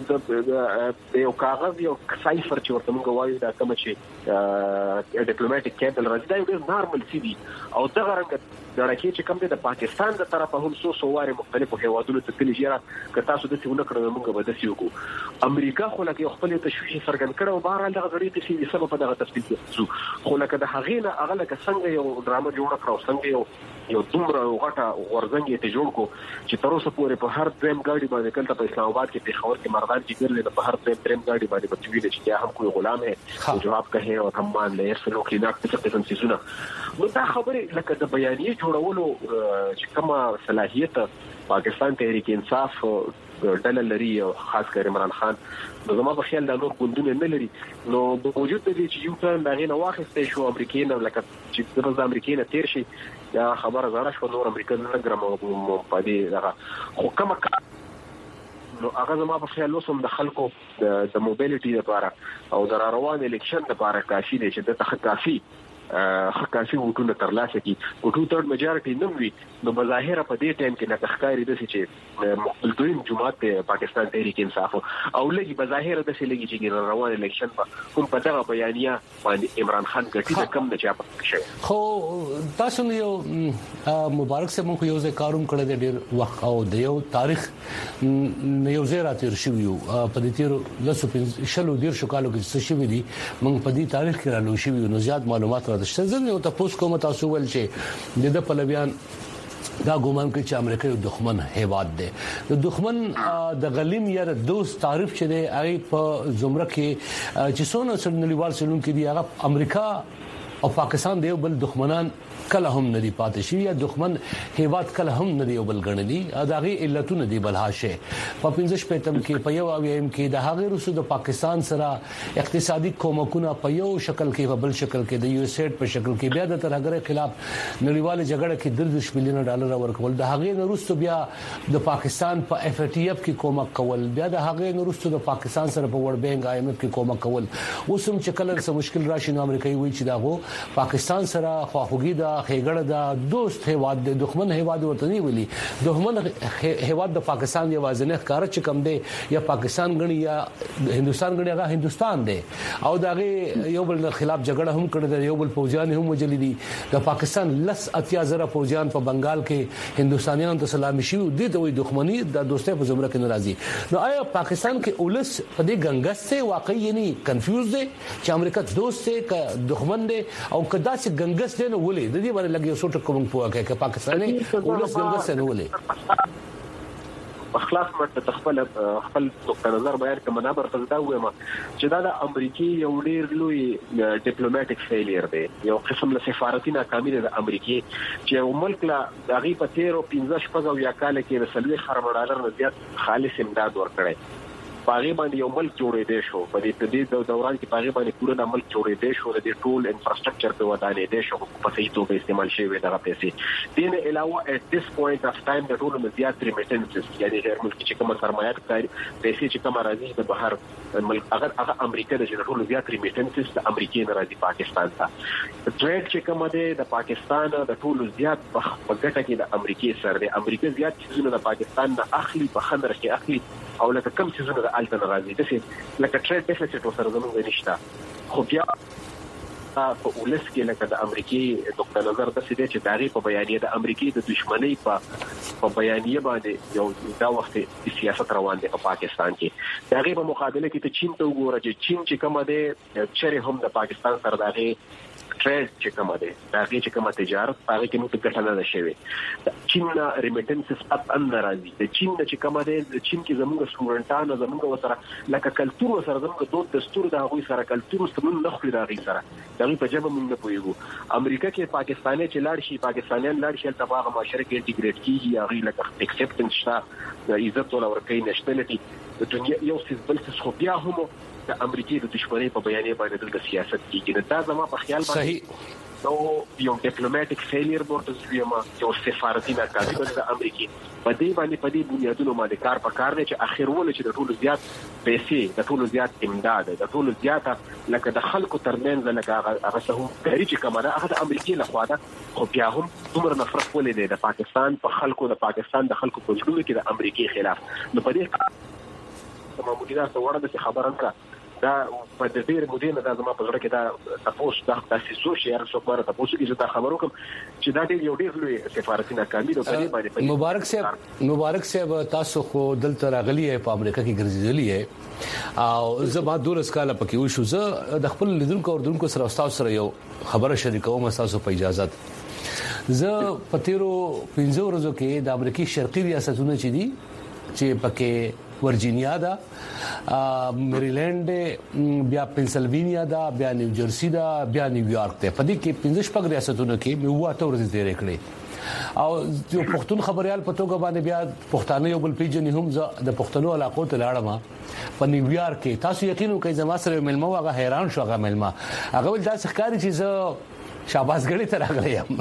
یو کاغذ یو سایفر چې ورته موږ وایو دا کوم چې ډیپلوماټیک کیبل راځي دا یو نارمل سی دی او دغه رنګ د راکې چې کوم د پاکستان د طرفه هم سوواري مختلفو هیوادونو ته تللی جره که تاسو د څه ونکړو موږ به د څه وکړو امریکا خو لکه خپل تشویش څرګند کړو بهر دغه غړي د سی سبب په دغه تفصیل کې خو لکه د هغې نه هغه لکه څنګه یو ډرامه جوړ کړو څنګه یو دومره غټه ورزنګ ته جوړ کو چې تر اوسه پورې په هر دریم ګاډي باندې کله په اسلام آباد کې په خبر کې مردان چې ګرځي په هر دریم ګاډي باندې بچوي چې هم کوئی غلام ہے جواب کہے اور هم مان له سلو کې ناک څه قسم سيزونه نو دا خبره لکه د بیانیه جوړولو چې کومه صلاحیت پاکستان تحریک انصاف ډله لري او خاص کر عمران خان نو زما په خیال دا نور ګوندونه نه لري نو په وجود د دې چې یو ټایم دا غینه واخستې شو امریکایي نه لکه چې د امریکایي نه تیر شي یا خبره زړه شو نور امریکایي نه ګرامو په دې دغه خو کومه نو هغه زما په خیال اوسم د خلکو د موبیلیټي لپاره او د روان الیکشن لپاره کافي دی چې د کافي وټونه ترلاسه کی او 2/3 میجارټي نوم وي نو بظاهر په دې ټایم کې نه تخکاری د چې مخالفین جماعت پاکستان تحریک انصاف او لګي بظاهر د څه لګي چې روان الیکشن په کوم په دغه بیانیه باندې عمران خان ګټي د کم نه چاپ شي خو تاسو یو مبارک سه مونږ یو ځای کاروم کړی د ډیر وخت او د یو تاریخ یو ځای راتیر شو یو په دې تیر لسو شلو ډیر شو کالو کې څه شوی دي مونږ په دې تاریخ کې رالو شو نو زیات معلومات راځي زه یو تاسو کوم تاسو ول چې د پلویان دا ګومان کوي چې امریکا یو دښمن هیواد دی د دښمن د غلیم یا د دوست تعریف چې دی هغه په زمره کې چې څونه سړنلیوال سلون کې دی هغه امریکا او پاکستان دی بل دښمنان کله هم ندي پاتې شي یا دښمن هیواد کله هم ندي بل غنلي اداغي علتونه دي بلهاشه په 15 پېتم کې په یو اویم کې د هغه روسو د پاکستان سره اقتصادي کومکونه په یو شکل کې په بل شکل کې د یو اس ایډ په شکل کې بیا د ترهګر خلاف نړیواله جګړه کې 10 مليون ډالر ورکول د هغه روسو بیا د پاکستان په اف ا ټی اف کې کومک کول بیا د هغه روسو د پاکستان سره په ورډ بانک آی ایم اف کې کومک کول اوسم چې کله څه مشکل راشي نو امریکایي وایي چې داغو پاکستان سره خواخوږي د خېګړه د دوست هیواد د دښمن هیواد ورته نه ویلي دښمن هیواد د پاکستان یو ځنه ښکار چې کم دی یا پاکستان غني یا هندستان غني هغه هندستان دی او دغه یو بل خلاف جګړه هم کړې ده یو بل فوجان هم وجلي دي د پاکستان لس اتیا زره فوجان په بنگال کې هندستانیانو ته سلامي شي دي ته وي دښمنی د دوستۍ په زمره کې ناراضي نو آیا پاکستان کې اولس په دې ګنګس ته واقعي نه کنفیوز دي چې امریکا دوست دی که دښمن دی او کدا چې ګنګس دی نو ولې د دې باندې لګي څوټ کوم پوهه کوي چې پاکستاني اولس ګنګس نه ولې خلاص مرته خپل نقطه نظر بیان کوم نه برخه دا وایم چې دا د امریکای یو ډیر لوی ډیپلوماټیک فیلیر دی یو قسم له سفارتي ناکامي د امریکای چې یو ملک لا دغه په 13 15 شپږ یا کال کې د سلوي خرم ډالر نه زیات خالص امداد ورکړي باغی باندې یو ملک جوړې دي شو په دې دوران کې باغی باندې پوره ملک جوړې دي شو د ټول انفراستراکچر په ودانې دي شو په صحیح توګه استعمال شوی دغه پیسې دین علاوه at this point of time د ټول مزيات ریمیټنسز یعنی غیر ملکی چې کوم سرمایه کاری پیسې چې کوم راځي د بهر ملک هغه امریکا د ټول زیات ریمیټنسز د امریکای نه راځي پاکستان ته ټریډ چې کوم دی د پاکستان د ټول زیات په ګټه کې د امریکای سره د امریکا زیات چیزونه د پاکستان نه اخلي په خندر کې اخلي او لکه کم چیزونه د الټن راځي د څه لکه ټریډ ډیفیسټ سره زموږ نشته خو بیا په ولس کې لکه د امریکای نقطه نظر د څه دی چې داغي په بیانیه د امریکای د دښمنۍ په بیانیه باندې یو دا وخت سیاست روان دی په پاکستان کې داغي په مقابله کې ته چین ته وګوره چې چین چې کومه ده چې هم د پاکستان سره داغي ټریډ چې کومه ده داغي چې کومه تجارت هغه کې موږ ګټه نه شوي چین ریمیټنسز ان راځي د چین چې کومه ده چین کې زموږ سټوډنټانو زموږ وسره لکه کلچر سره زموږ دوه دستور د هغوی سره کلچر سمون نه خوري داغي سره دغه په جبه موږ نه پويګو امریکا کې پاکستاني چې لاړ شي پاکستانیان لاړ شي تل په معاشره کې انټیګریټ کیږي هغه لکه ایکسپټنس شته د عزت ولا ورکې نشټلټي د دنیا یو څه بل څه خو بیا هم د امریکای د دښمنۍ په بیانیه باندې د سیاست کېږي دا زما په خیال باندې نو یو ډیپلوماټیک فیلیر ورته ویما یو سفارتي ناکامي د امریکای په دې باندې بنیادونو باندې کار پکار دی چې اخر ول چې د ټولو زیات پیسې د ټولو زیات امداد د ټولو زیاته لکه د خلکو ترمنځ لکه هغه څه هم چې کومه هغه د امریکای له خوا ده خو بیا هم دومره نفرت ولې دی د پاکستان په خلکو د پاکستان د خلکو په جوړو کې د امریکای خلاف نو په دې معمولی دا څه وړاندې خبره کړه دا په دې ډېر مودې نه دا زما په زړه کې دا تاسو دا تاسو چې هر څوک مره تاسو کې زه خبرو کوم چې دا ډېر یو ډېر لوی سفارتي ناکامي ده په دې باندې مبارک صاحب تاسو خو دلته راغلی په امریکا کې ګرځېدلی او زما دورس کاله پکې وشو زه د خپل لیدونکو او دونکو سره تاسو سره یو خبره شریکوم تاسو په اجازه زه په تیرو 15 ورځو کې د امریکای شرقي ریاستونو چې دي چې پکې ورجینیا دا میریلند بیا پنسلوانیا دا بیا نیو جرسی دا بیا نیویارک ته په دې کې 15 شپږ ریاستونو کې مې واته ورځې تیرې کړې او یو پښتون خبريال په توګه باندې بیا پښتانه یو بل پیجن هم د پښتنو علاقو ته لاړم په نیویارک کې تاسو یقینو کوئ زما سره ملما هغه حیران شو هغه ملما هغه ول دا ښکاری چې شاباس غړي ته راغلی یم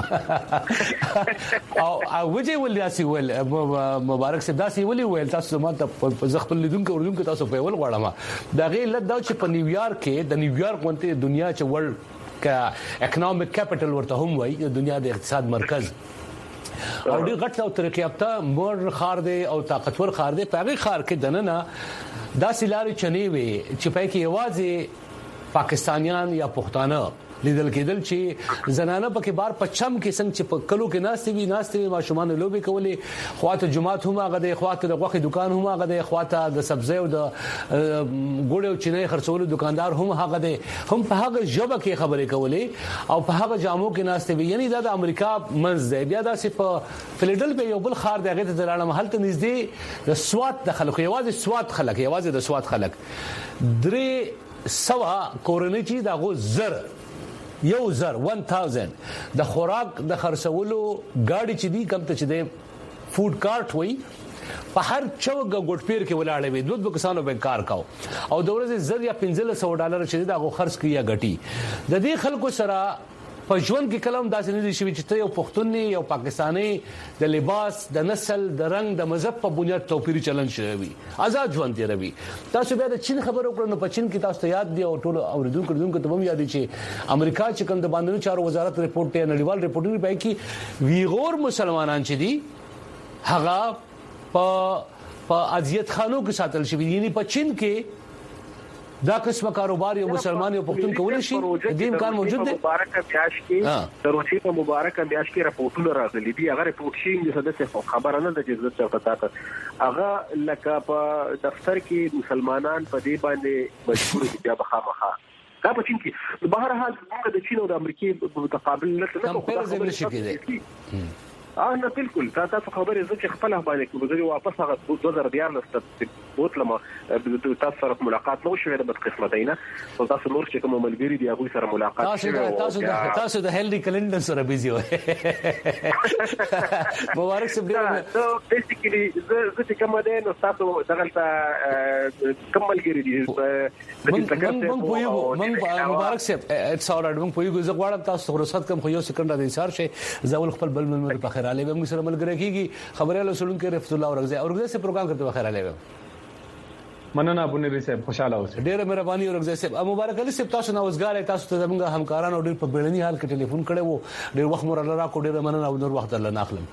او وجه ولاسي ول مبارک صاحب داسي ولي تاسو ما ته زخپل لیدونکو اوردونکو تاسو په ول غواړم دا غي لدا چې په نیویارک کې د نیویارک ونته دنیا چې ورلد کا اکونومیک کیپټل ورته هم وایي د دنیا د اقتصاد مرکز او ډیر غټ او ترقی یافته مور خار دی او طاقتور خار دی په هغه خار کې دننه داسې لارې چني وي چې په کې आवाज پاکستانیان یا پښتانه لیدل کېدل چې زنانه پکې بار پچم کې څنګه چې په کلو کې ناشتي ماشومان لوبي کولې خواته جمعات هم هغه د خواته د غوخي دکان هم هغه د خواته د سبزی او د ګوړې او چینه خرڅولو دکاندار هم هغه د هم په هغه ژبه کې خبرې کولې او په هغه جامو کې ناشتي یعنی دا د امریکا منځ دی بیا دا چې په فلیډلفیا یو بل خار دی هغه ته لاړم هلته نږدې د سوات د خلکو یوازې سوات خلک یوازې د سوات خلک درې سوا کورنۍ چې دا غو زر 1000 د خوراک د خرڅولو گاډي چې دی کم ته چې دی فود کارت وای په هر چوغه ګټپیر کې ولاړې وي دوه کسانو به کار کاو او د ورځې زر یا $1500 چې دا غو خرڅ کیه غټي د دې خلکو سره په ژوند کې کلام داسې نه دي چې ته یو پښتون یو پاکستانی د لباس د نسل د رنگ د مذهب په بنیاد توپیری چلن شوی آزاد ژوند دی روي تاسو بیا د چین خبرو کړو په چین کې تاسو یاد دی او ټول اوریدونکو ته هم یاد دي چې امریکا چې کوم د باندې چارو وزارت ریپورت ته نړیوال ریپورټ پای کې ویغور مسلمانان چې دي هغه په اذیت خانو کې ساتل شوی یعنی په چین کې دا قسمه کاروبار یو مسلمان یو پښتون کول شي د امکان موجود دی مبارک بیاش کې تروشي په مبارک بیاش کې راپورټونه راغلي دي هغه راپورټ شي چې څه خبره نه ده چې څه پتا ته هغه لکه په دفتر کې مسلمانان په دې باندې مجبور دي بیا بخامخه دا په چین کې بهر حال موږ د چین او د امریکا په مقابل نه کمپیریزن نشي کېدای نه بالکل تاسو خبرې زه چې خپل باندې کوم زه واپس هغه 2014 ته بوتلم تاسو سره ملاقات نو شوې د بدقسمتینه او تاسو نور چې کوم ملګری دی هغه سره ملاقات شوه تاسو د هیلری کلندر سره بيزي وای مبارک صاحب نو بیسیکلی زه چې کوم ده نو تاسو دغه کوم ملګری دي مبارک صاحب اټس اورډ موږ پویګو زه غواړم تاسو رخصت کوم خو یو سکند د اشاره شي زول خپل بل من په خیر علي موږ سره ملګری کیږي خبره له سولون کې رفت الله اورغزه سے پروګرام کرتے بخیر علي مننه ابو نبی صاحب خوشاله اوسئ ډیره مهرباني اورغزه صاحب مبارک علي صاحب تاسو نوزګار تاسو ته زموږ همکارانو ډیر په بیړني حال کې ټلیفون کړي وو ډیر وخت مور الله را کو ډیره مننه او نور وخت الله ناخلم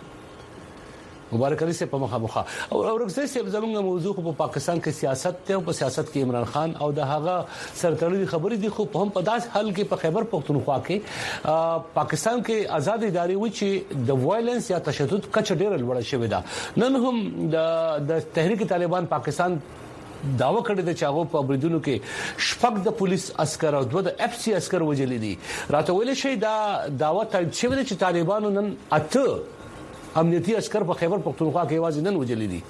مبارک علي صاحب په مخه او اورغزه صاحب زموږ موضوع په پاکستان کې سیاست ته او په سیاست کې عمران خان او د هغه سرتړلې خبرې دي خو په هم په داس حل کې په خیبر پختونخوا کې پاکستان کې آزاد ادارې و چې د وایلنس یا تشدد کچ ډیر لوړ شوی دا نن هم د تحریک طالبان پاکستان داوا کړی د چاغو په بریدونو کې شپږ د پولیس عسكر او دوه د اف سي عسكر وجلي دي راته ویل شي دا داوا تایید شوی چې طالبانو نن اته امنیتي عسكر په خیبر پختونخوا کې واځي نن وجلي دي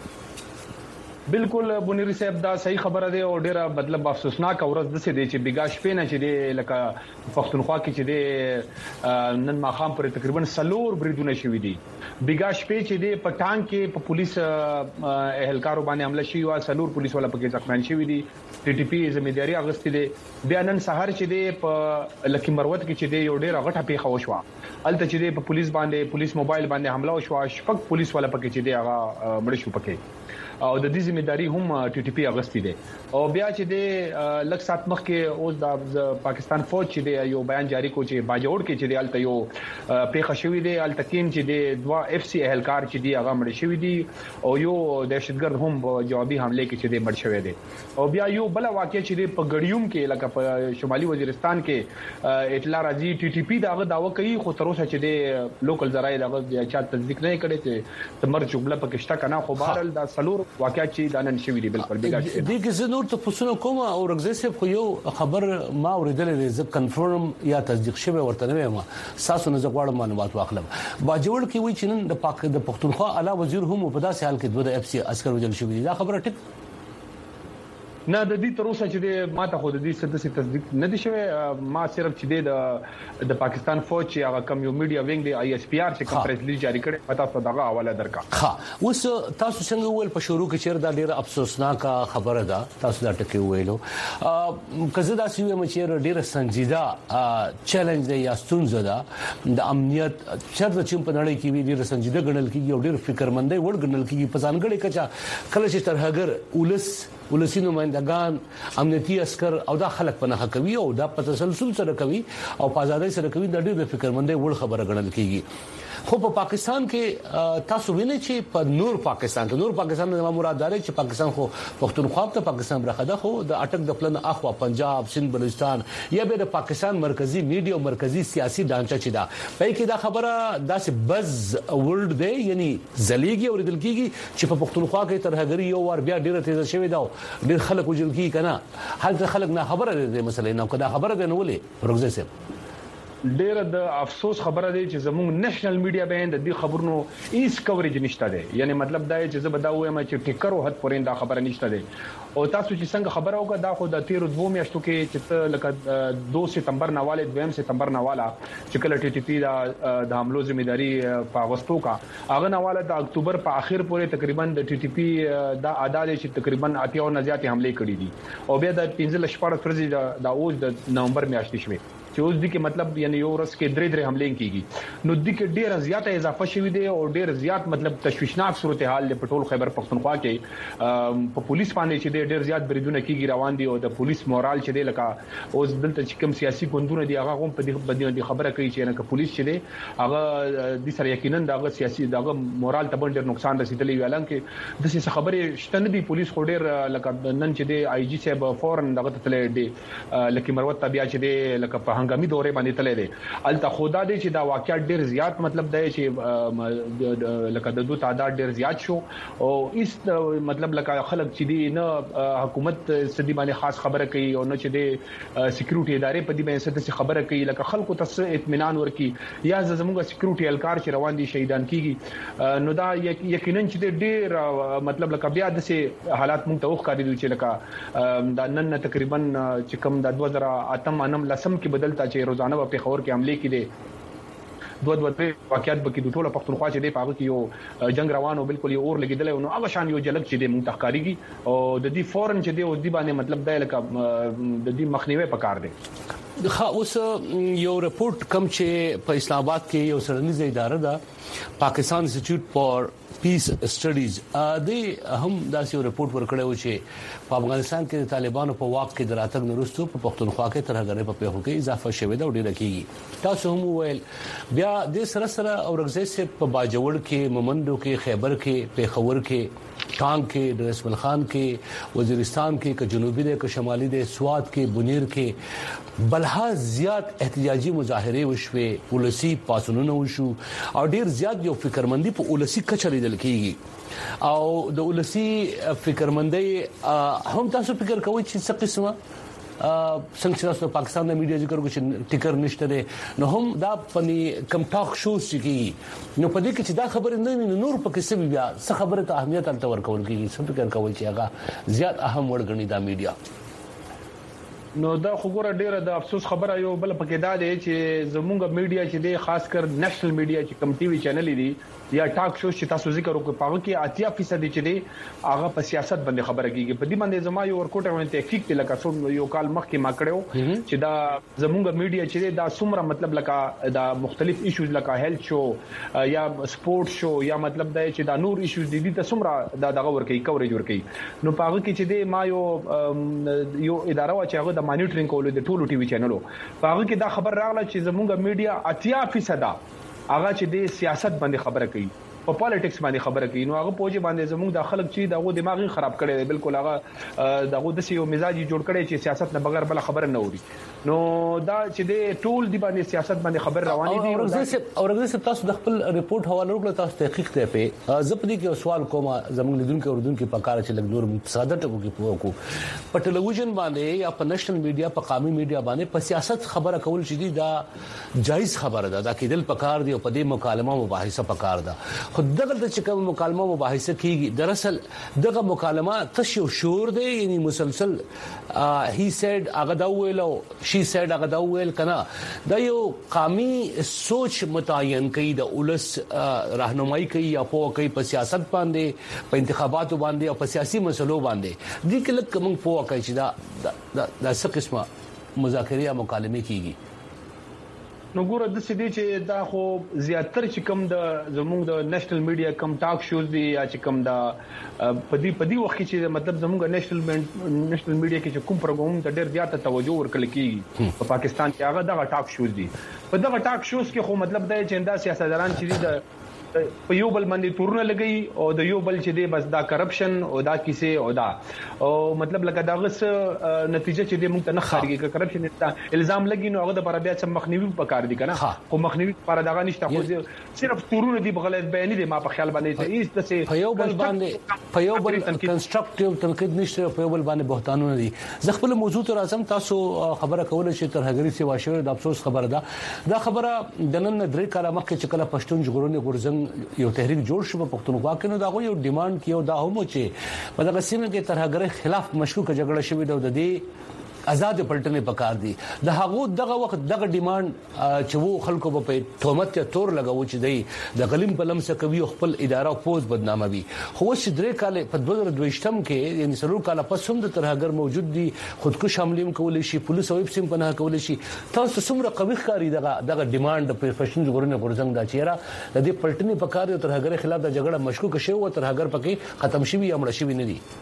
بالکل بونری صاحب دا صحیح خبره ده او ډیره مطلب افسوسناک اورز د څه دی چې بیګاش پینه چې دی لکه پختونخوا کې چې دی نن ماخام پر تقریبا سلور بریدونه شوې دي بیګاش په چې دی پټان کې په پولیس اهلکارو باندې حمله شوی او سلور پولیس ولا پکې ځکمن شوی دي ټي ټي پی ځمېداري اغستې دي بیا نن سهار چې دی په لکی مروت کې چې دی یو ډیره غټه پیښه وشوه الته چې دی په پولیس باندې پولیس موبایل باندې حمله وشوه شپږ پولیس ولا پکې چې دی هغه مړ شو پکې او د دې ځمېداري هم ټي ټي پی اغستې دي او بیا چې دی لک سات مخ کې اوس د پاکستان فوج چې دی یو بیان جاری کو چې باجوړ کې چې دی الته یو پیښه شوې دی الته کیم چې دی دوا اف سي اهلکار چې دی هغه مړ شوی دی او یو دهشتګرد هم په جوابي حمله کې چې دی مړ شوی دی او بیا یو بل واقع چې دی په ګړیوم کې لکه په شمالي وزیرستان کې اطلاع راځي ټي ټي پی داغه داوا کوي خو تر اوسه چې دی لوکل ذرایع دغه چا تصدیق نه کړي چې تمر جمله پکشتا کنه خو بهرل دا سلور واقعیت چې دانن شوی دی بالکل بیګا شي دي کې زه نور ته پوښتنه کوم او رغزه صاحب خو یو خبر ما اوریدل دی زه کنفرم یا تصدیق شوی ورته نه ما ساسو نه زغواړم معلومات واخلم باجوړ کې وی چې نن د پښتونخوا اعلی وزیر هم په داسې حال کې دوه اف سي عسكر وجل شوی دی دا خبره ټیک نه د دې تر اوسه چې ماته خو د دې څه تصدیق نه دي شوی ما صرف چې د پاکستان فوج چې هغه کم یو میډیا وینګ دی ISPR چې کوم پریس ریلیز جاری کړي پتا څه دغه حواله درکا ها اوس تاسو څنګه ول په شروع کې چیر دا ډیره افسوسناک خبره ده تاسو دا ټکی ویلو کزه دا سیو مچیر ډیره سنجیده چیلنج دی یا ستونزه ده د امنیت چرته چې په نړۍ کې وی ډیره سنجیده ګڼل کیږي او ډیره فکرمندۍ وړ ګڼل کیږي په ځانګړي کچا کله چې ترهګر ولسی نمائندگان امنیتي عسكر او دا خلک په نه کوي او دا په تسلسل سره کوي او په آزادۍ سره کوي د ډېر فکرمندۍ وړ خبره ګڼل کیږي خو په پاکستان کې تاسو وینئ چې په نور پاکستان نه مراد ده چې پاکستان خو پښتونخوا ته پاکستان برخه خو د اٹک د پلان اخوا پنجاب سند بلوچستان یا به د پاکستان مرکزی میډیا او مرکزی سیاسي ډانچه چې دا په کې دا خبره داسې بز ورلد دی یعنی زلیږي او ردل کیږي چې په پښتونخوا کې ترهګری یو ور بیا ډیره تیز شوی دا ډیر خلک وجل کی کنه حالت خلک نه خبره ده مسله نه کدا خبره ده نو ولې پروګرس ډیره د افسوس خبره دی چې زموږ نېشنل میډیا باندې د دې خبرونو هیڅ کوریج نشته دی یعنی مطلب دا چې زه به دا وایم چې ټیکرو حد پورې دا خبره نشته دی او تاسو چې څنګه خبره وکړه دا خو د 13 میاشتو کې چې لکه 2 سپتمبر نواله 2 سپتمبر نواله چې کله TTP د حملو ذمہداري په واستو کا هغه نواله د اکتوبر په اخر پورې تقریبا د TTP د اعداد چې تقریبا 80 نه زیات حمله کړې دي او بیا د 15 شپږ ورځې د اوس د نومبر میاشتې شوه چې اوس د کې مطلب یعنی یو ورځ کې درې حملې کیږي نو د کې ډېر زیاته اضافه شوې ده او ډېر زیات مطلب تشویشناک صورتحال د پټول خیبر پختونخوا کې په پولیس باندې چې ډېر زیات بریدونه کیږي روان دي او د پولیس مورال چې دی لکه اوس دلته چې کوم سیاسي ګوندونه دي هغه هم په دې باندې خبره کوي چې نه پولیس چې دی هغه د سره یقینا دغه سیاسي دغه مورال ته ډېر نقصان رسیدلی ویلان کې د څه خبرې شته نه دي پولیس خو ډېر لکه نن چې دی IG صاحب فورن دغه تللی دی لکه مروت بیا چې دی لکه هنګامي دورې باندې تللی دی الته خدا دې چې دا واقعیت ډېر زیات مطلب دی چې لکه د دوه تعداد ډېر زیات شو او اس مطلب لکه خلک چې دی نه حکومت سدي باندې خاص خبره کوي او نه چې دی سکیورټي ادارې په دې باندې څه خبره کوي لکه خلکو ته اطمینان ورکي یا زموږ سکیورټي الکار چې روان دي شهیدان کیږي نو دا یقینا چې ډېر مطلب لکه بیا د سه حالات مونږ ته وښکاري دي چې لکه دا نن تقریبا چې کوم د 2008 انم لسم کې بدلتا چې روزانه په خبر کې حمله کړي دوه واقعیت به کې د ټوله پښتونخوا چې دی پاغه کې یو جنگ روانو بالکل یو اور لګیدل نو هغه شان یو جلک چې دی مونږ تخکاریږي او د دې فورن چې دی اوس دی باندې مطلب دا لکه د دې مخنیوي پکار دی اوس یو رپورت کم چې په اسلام آباد کې یو سرنیزه اداره ده پاکستان انسټیټیوټ فار پیس سټډیز د هم داسې یو رپورت ورکړی و چې په افغانستان کې د طالبانو په واک کې دراتګ نورستو په پښتونخوا کې ترهګرۍ په پیښو کې اضافه شوې ده او ډیره کیږي تاسو هم ویل بیا د سره اورګزې سے په باجوړ کې مومندو کې خیبر کې پیښور کې ټانګ کې د رسول خان کې وزیرستان کې ک جنوبي ده ک شمالي ده سوات کې بنیر کې بلها زیات احتجاجي مظاهره وشوه ولسی پاسونونه وشو او ډیر زیات یو فکرمندي په ولسی کچري دل کیږي او د ولسی فکرمندي هم تاسو فکر کوئ چې څه قسمه څنګه چې د پاکستان د میډیا ذکر کوي چې ټیکر نشته ده نو هم دا پني کم ټاک شوز چې نو په دې کې چې دا خبره نه نور په کیسه بیا څه خبره ته اهمیت تل ورکول کیږي څه فکر کوي چې هغه زیات اهم ورګنی دا میډیا نو دا خبره ډیره د افسوس خبره یو بل پکې دا دی چې زموږ میډیا چې دی خاص کر نېشنل میډیا چې کم ټي وي چینل دي یا ټاک شو چې تاسو ذکر وکړو پاغه کې 80% چې دی هغه په سیاست باندې خبره کیږي په دې باندې زما یو ورکوټه باندې تحقیق ته لکه څو یو کال مخکې ما کړو چې دا زموږ میډیا چې دی دا څومره مطلب لکه دا مختلف ایشوز لکه هیلث شو یا سپورت شو یا مطلب دا چې دا نور ایشوز دي ته څومره دا دغه ورکي کوریج ورکي نو پاغه کې چې دی ما یو اداره وا چې هغه د مانیټرینګ کولو د ټولو ټي وي چینلو پاغه کې دا خبر راغله چې زموږ میډیا 80% هغه چې د سیاست باندې خبره کوي په پالیټکس باندې خبره کوي نو هغه پوجي باندې زموږ د خلک چې دغه دماغي خراب کړي دی بالکل هغه دغه د سیو مزاجي جوړ کړي چې سیاست نه بغیر بل خبره نه وړي نو دا چې د ټول دی باندې سیاست باندې خبر رواني دي اورګزې تاسو د خپل ریپورت حواله وکړه تاسو تحقیق ته په زپدي کې سوال کوم زموږ لیدونکو اوردونکو په کار چې لګ نور ساده ټکو کې پوکو په ټلویزیون باندې یا په نېشنل میډیا په قومي میډیا باندې په سیاست خبره کول چې دا جایز خبره ده دا کېدل پکار دی او په دې مکالمه مباحثه پکار ده خود دغه د کوم مکالمه مباحثه کیږي دراصل دغه مکالمه تشو شور دی یعنی مسلسل هی سیډ هغه دا ویل او شي سیډ هغه دا ویل کنه دا یو قومي سوچ متعین کوي د اولس راهنمایي کوي یا په سیاست باندې په انتخاباتو باندې او په سیاسي مسلو باندې د کله کوم په کوي چې دا څه قسمه مذاکرې یا مکالمې کیږي نو ګوره د سدي چې دا خو زیاتره چې کوم د زموږ د نېشنل میډیا کم ټاک شوز دي یا چې کوم دا پدی وخت چې مطلب زموږ نېشنل میډیا کې چې کوم پروګرام ته ډېر زیاته توجه ورکړل کیږي په پاکستان کې هغه دغه ټاک شوز دي په دغه ټاک شوز کې خو مطلب دا چې دا سیاستداران چې د په یو بل باندې تورونه لګي او د یو بل چې دی بس دا کرپشن او دا کیسه او دا او مطلب لکه دا غس نتیجه چې دی موږ ته نه خارجي کرپشن الزام لګي نو هغه د پر بیا چې مخنیوي پکار دي کنه خو مخنیوي پر دغه نشته خو صرف تورونه دی بغلط بیان دي ما په خیال باندې ته ایست څه په یو بل کنستراکټیو تنقید نشته په یو بل باندې بهتانونه دي زه خپل موضوع ته راځم تاسو خبره کوله چې ترهګری سی واشه د افسوس خبره ده دا خبره د نن درې کاله مخکې چې کله پښتون ژغورنې غورځنګ یو تحریک جوړ شو په پښتونخوا کې نو دا یو ډیماند کیو دا هم چې په دغه سیمه کې ترهګری خلاف مشکوک جګړه شوې ده د دې آزاد پلټنې پکار دي د هغه دغه وخت دغه ډیماند چې وو خلکو په تهمت ته تور لګاو چې دی د غلیم په لمسه کوي خپل اداره پوز بدناموي خو چې درې کال په 2022م کې یعنی سلور کال پس هم د ترهګر موجود دي خودکش حمله کول شي پولیس او سیم پناه کول شي تاسو څومره قوي ښکاری دغه ډیماند په پښتون ژغورنې غورځنګ دا چیرې د دې پلټنې پکار دي ترهګر خلاف د جګړه مشکوک شوی او ترهګر پکې ختم شوی یا مړ شوی نه دي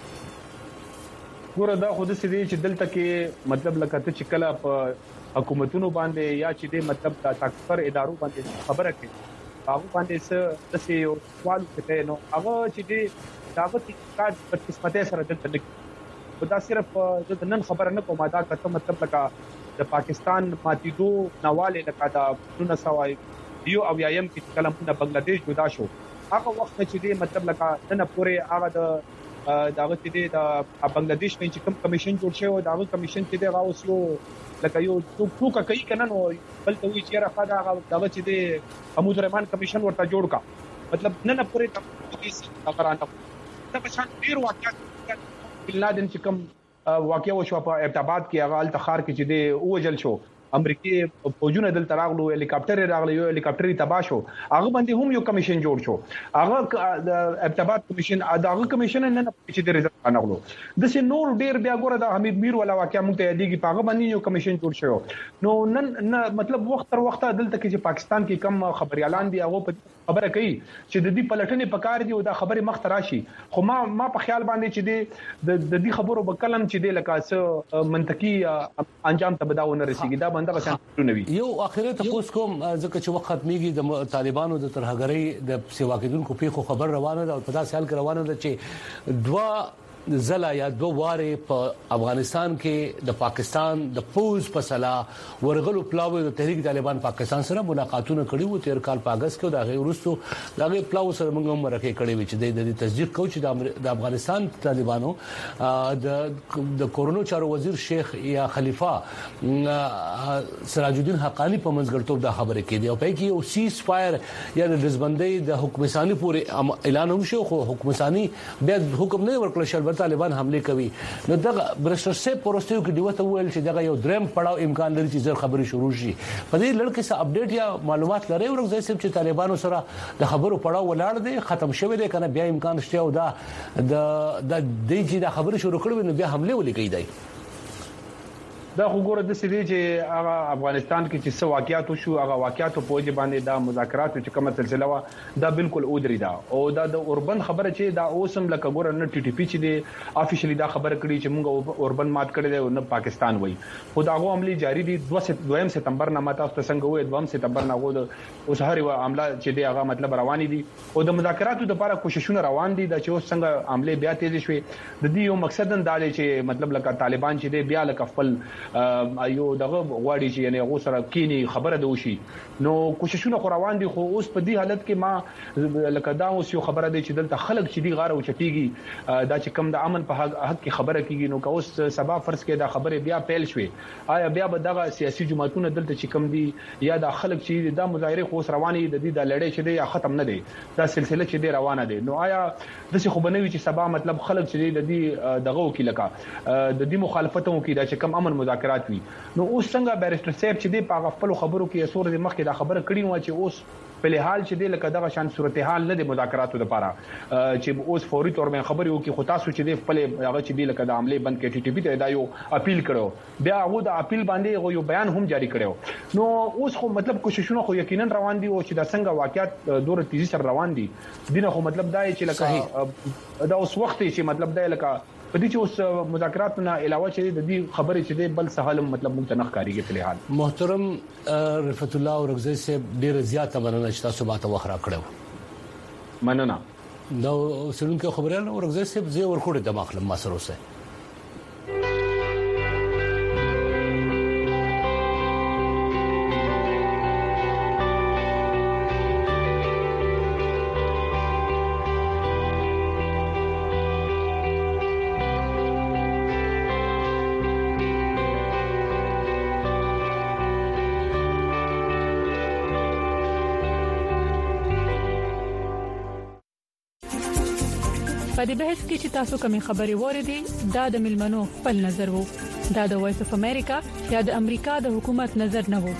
ګوره دا خود سدي چې دلته کې مطلب لکه ته چې کله په حکومتونو باندې یا چې دې مطلب د تاکفر ادارو باندې خبره کوي هغه باندې څه یو سوال کوي نو هغه چې دې دعوت کارت په قسمت سره دلته لیکي دا صرف د نن خبره نه کومه دا کته مطلب لکه د پاکستان ماتیدو نواله لکه دا 1900 یو او یم کې کله په بنگلاديش جدا شو هغه وخت چې دې مطلب لکه نه پوره هغه د داغه چې د بنگلاديش په چې کوم کمیشن جوړ شوی او داغه کمیشن چې دغه اوس یو لکه یو ټوکا کوي کنه نو بل ته وی چې راخه داغه چې د حمود الرحمن کمیشن ورته جوړ کا مطلب نه پوره تاسو خبرانه دا په شان ډیر واقعیت بن لادن چې کوم واقعیا وشو په ابتاباد کې هغه التخار کې چې د اوجل شو امریکای فوجونه دلته راغلو هلیکاپټر راغلی یو هلیکاپټر تباہ شو هغه باندې هم یو کمیشن جوړ شو هغه د ابتباد کمیشن داغه کمیشن نه چې د رضا نغلو د سي نور ډیر بیا ګوره د حمید میر ولا واقعیا مونږ ته یادېږي هغه باندې یو کمیشن جوړ شو نو نن مطلب وخت تر وخت دلته کې چې پاکستان کې کم خبريالان دي هغه خبره کوي چې د دې پلټنې پکار دي او دا خبره مخ تراشي خو ما په خیال باندې چې د دې خبرو بکلم چې د لکه منطقي انجام ته بداونه رسیږي دا بنده بچا نوي یو اخرت تاسو کوم ځکه چې وخت ختميږي د طالبانو د ترهګرۍ د سیوا کېدونکو پیښو خبر روانه ده او په داسې حال کې روانه ده چې دوا زلا یا دو واره په افغانستان کې د پاکستان د پوز په سلا ورغلو پلاوی د تحریک طالبان پاکستان سره ملاقاتونه کړي وو تیر کال په اگست کې دا غوړستو دغه پلاو سره موږ هم مرکه کړي و چې د تصدیق کوي چې د افغانستان طالبانو د کورونو چارو وزیر شیخ یا خلیفہ سراج الدین حقانی په منځګړتوب دا خبره کړي او په کې یو سیز فایر یا د دزبندۍ د حکم ثاني پورې اعلان هم شو خو حکم ثاني بیا حکم نه ورکړل شو طالبان حمله کوي نو دغه برسټر سه پروستیو کې دیوته ویل چې دغه یو دریم پړاو امکان لري چې زر خبري شروع شي په دې لړ کې څه اپډیټ یا معلومات لري ورغځي چې طالبانو سره د خبرو پړاو ولاړ دي ختم شوی دی کنه بیا امکان شته او دا د دې چې د خبري شروع کړو نو بیا حمله ولې کوي دی دا وګوره د سړي چې هغه افغانستان کې چې څو واقعیات شو هغه واقعیات په وجه باندې دا مذاکرات چې کومه سلسله وا دا بالکل اودري دا او دا د اوربن خبره چې دا اوسم لکه ګوره نه ټي ټي پی چې دی افیشلی دا خبره کړي چې موږ اوربن مات کړی دی او نه پاکستان وای خو دا غو عملی جاری دي 2 سپتمبر نه ماته څنګه وای 2 سپتمبر نه غو اوس هر یو عمله چې دی هغه مطلب روان دي او د مذاکراتو لپاره کوششونه روان دي دا چې اوس څنګه عمله بیا تیز شوي د دې یو مقصد دا دی چې مطلب لکه طالبان چې دی بیا لکه خپل ایو دغه غواړي چې یعنی هغه سره کینی خبره ده وشي نو کوششونه خو روان دي خو اوس په دې حالت کې ما لکه دا اوس یو خبره ده چې دلته خلک چې دی غاره او چټیږي دا چې کم د امن په حق کې خبره کیږي نو که اوس سبا فرض کې دا خبره بیا پیل شوه آیا بیا به دغه سیاسي جماعتونه دلته چې کم دي یا د خلک چې د مظاهره خو رواني د دې د لړۍ چې دی ختم نه دی دا سلسله چې دی روانه ده نو آیا د څه خو بنوي چې سبا مطلب خلک چې د دې دغه وکیل کا د دې مخالفتونو کې دا چې کم امن مذاکرات وي نو اوس څنګه بیرسټر صاحب چې دی په خپل خبرو کې اسور د مخ کې دا خبره کړې و چې اوس په لحال چې دی لکه دغه شان صورتحال نه د مذاکراتو لپاره چې اوس فوري تور باندې خبري وکي خو تاسو چې دی خپل هغه چې دی لکه د عمله بند کې ټي ټي پی ته دا یو اپیل کړو بیا هغه د اپیل باندې یو بیان هم جاری کړو نو اوس خو مطلب کوششونه خو یقینا روان دي او چې دا څنګه واقعیت دوره تیزی سره روان دي دینه خو مطلب دا چې لکه دا اوس وخت چې مطلب دا لکه په دې چې اوس مذاکراتونه علاوه چې د دې خبرې چې دی بل سهال مطلب متنخ کاریږي په لحال محترم رفعت الله اورغزی صاحب ډیر زیاته مننه چې تاسو ماته وخره کړو مننه دا سړونکو خبرونه اورغزی صاحب زه ورخوړې د مخلم ما سره اوسه په دې بحث کې چې تاسو کومې خبرې وریدي دا د ملمنو خپل نظر وو دا د وایس اف امریکا یا د امریکا د حکومت نظر نه وو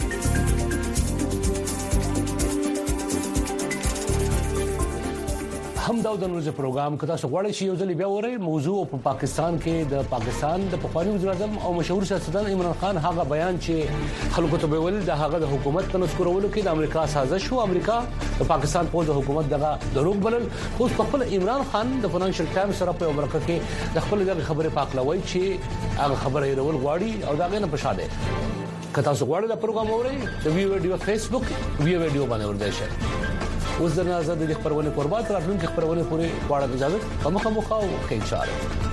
هم دا د نوز پروګرام کدا سغواړی شي یو ځل بیا وره موضوع په پاکستان کې د پاکستان د پخوانی وزیر اعظم او مشهور سیاستدان عمران خان هغه بیان چې خلکو ته ویل د هغه د حکومت په نسکورولو کې د امریکا سازش شو امریکا د پاکستان په د حکومت دغه دروغ بلل خو په خپل عمران خان د فاینانشل ټایمز سره په امریکا کې د خپل دغه خبره پاکلوي چې هغه خبره رول غواړي او دا غنه پښاده کدا سغواړی د پروګرام وره د ویډیو فیسبوک ویډیو باندې ورده شي اوس د نازد د خبرونه قربات راتلونکي خبرونه پورې واړه اجازه کومه او کې ان شاء الله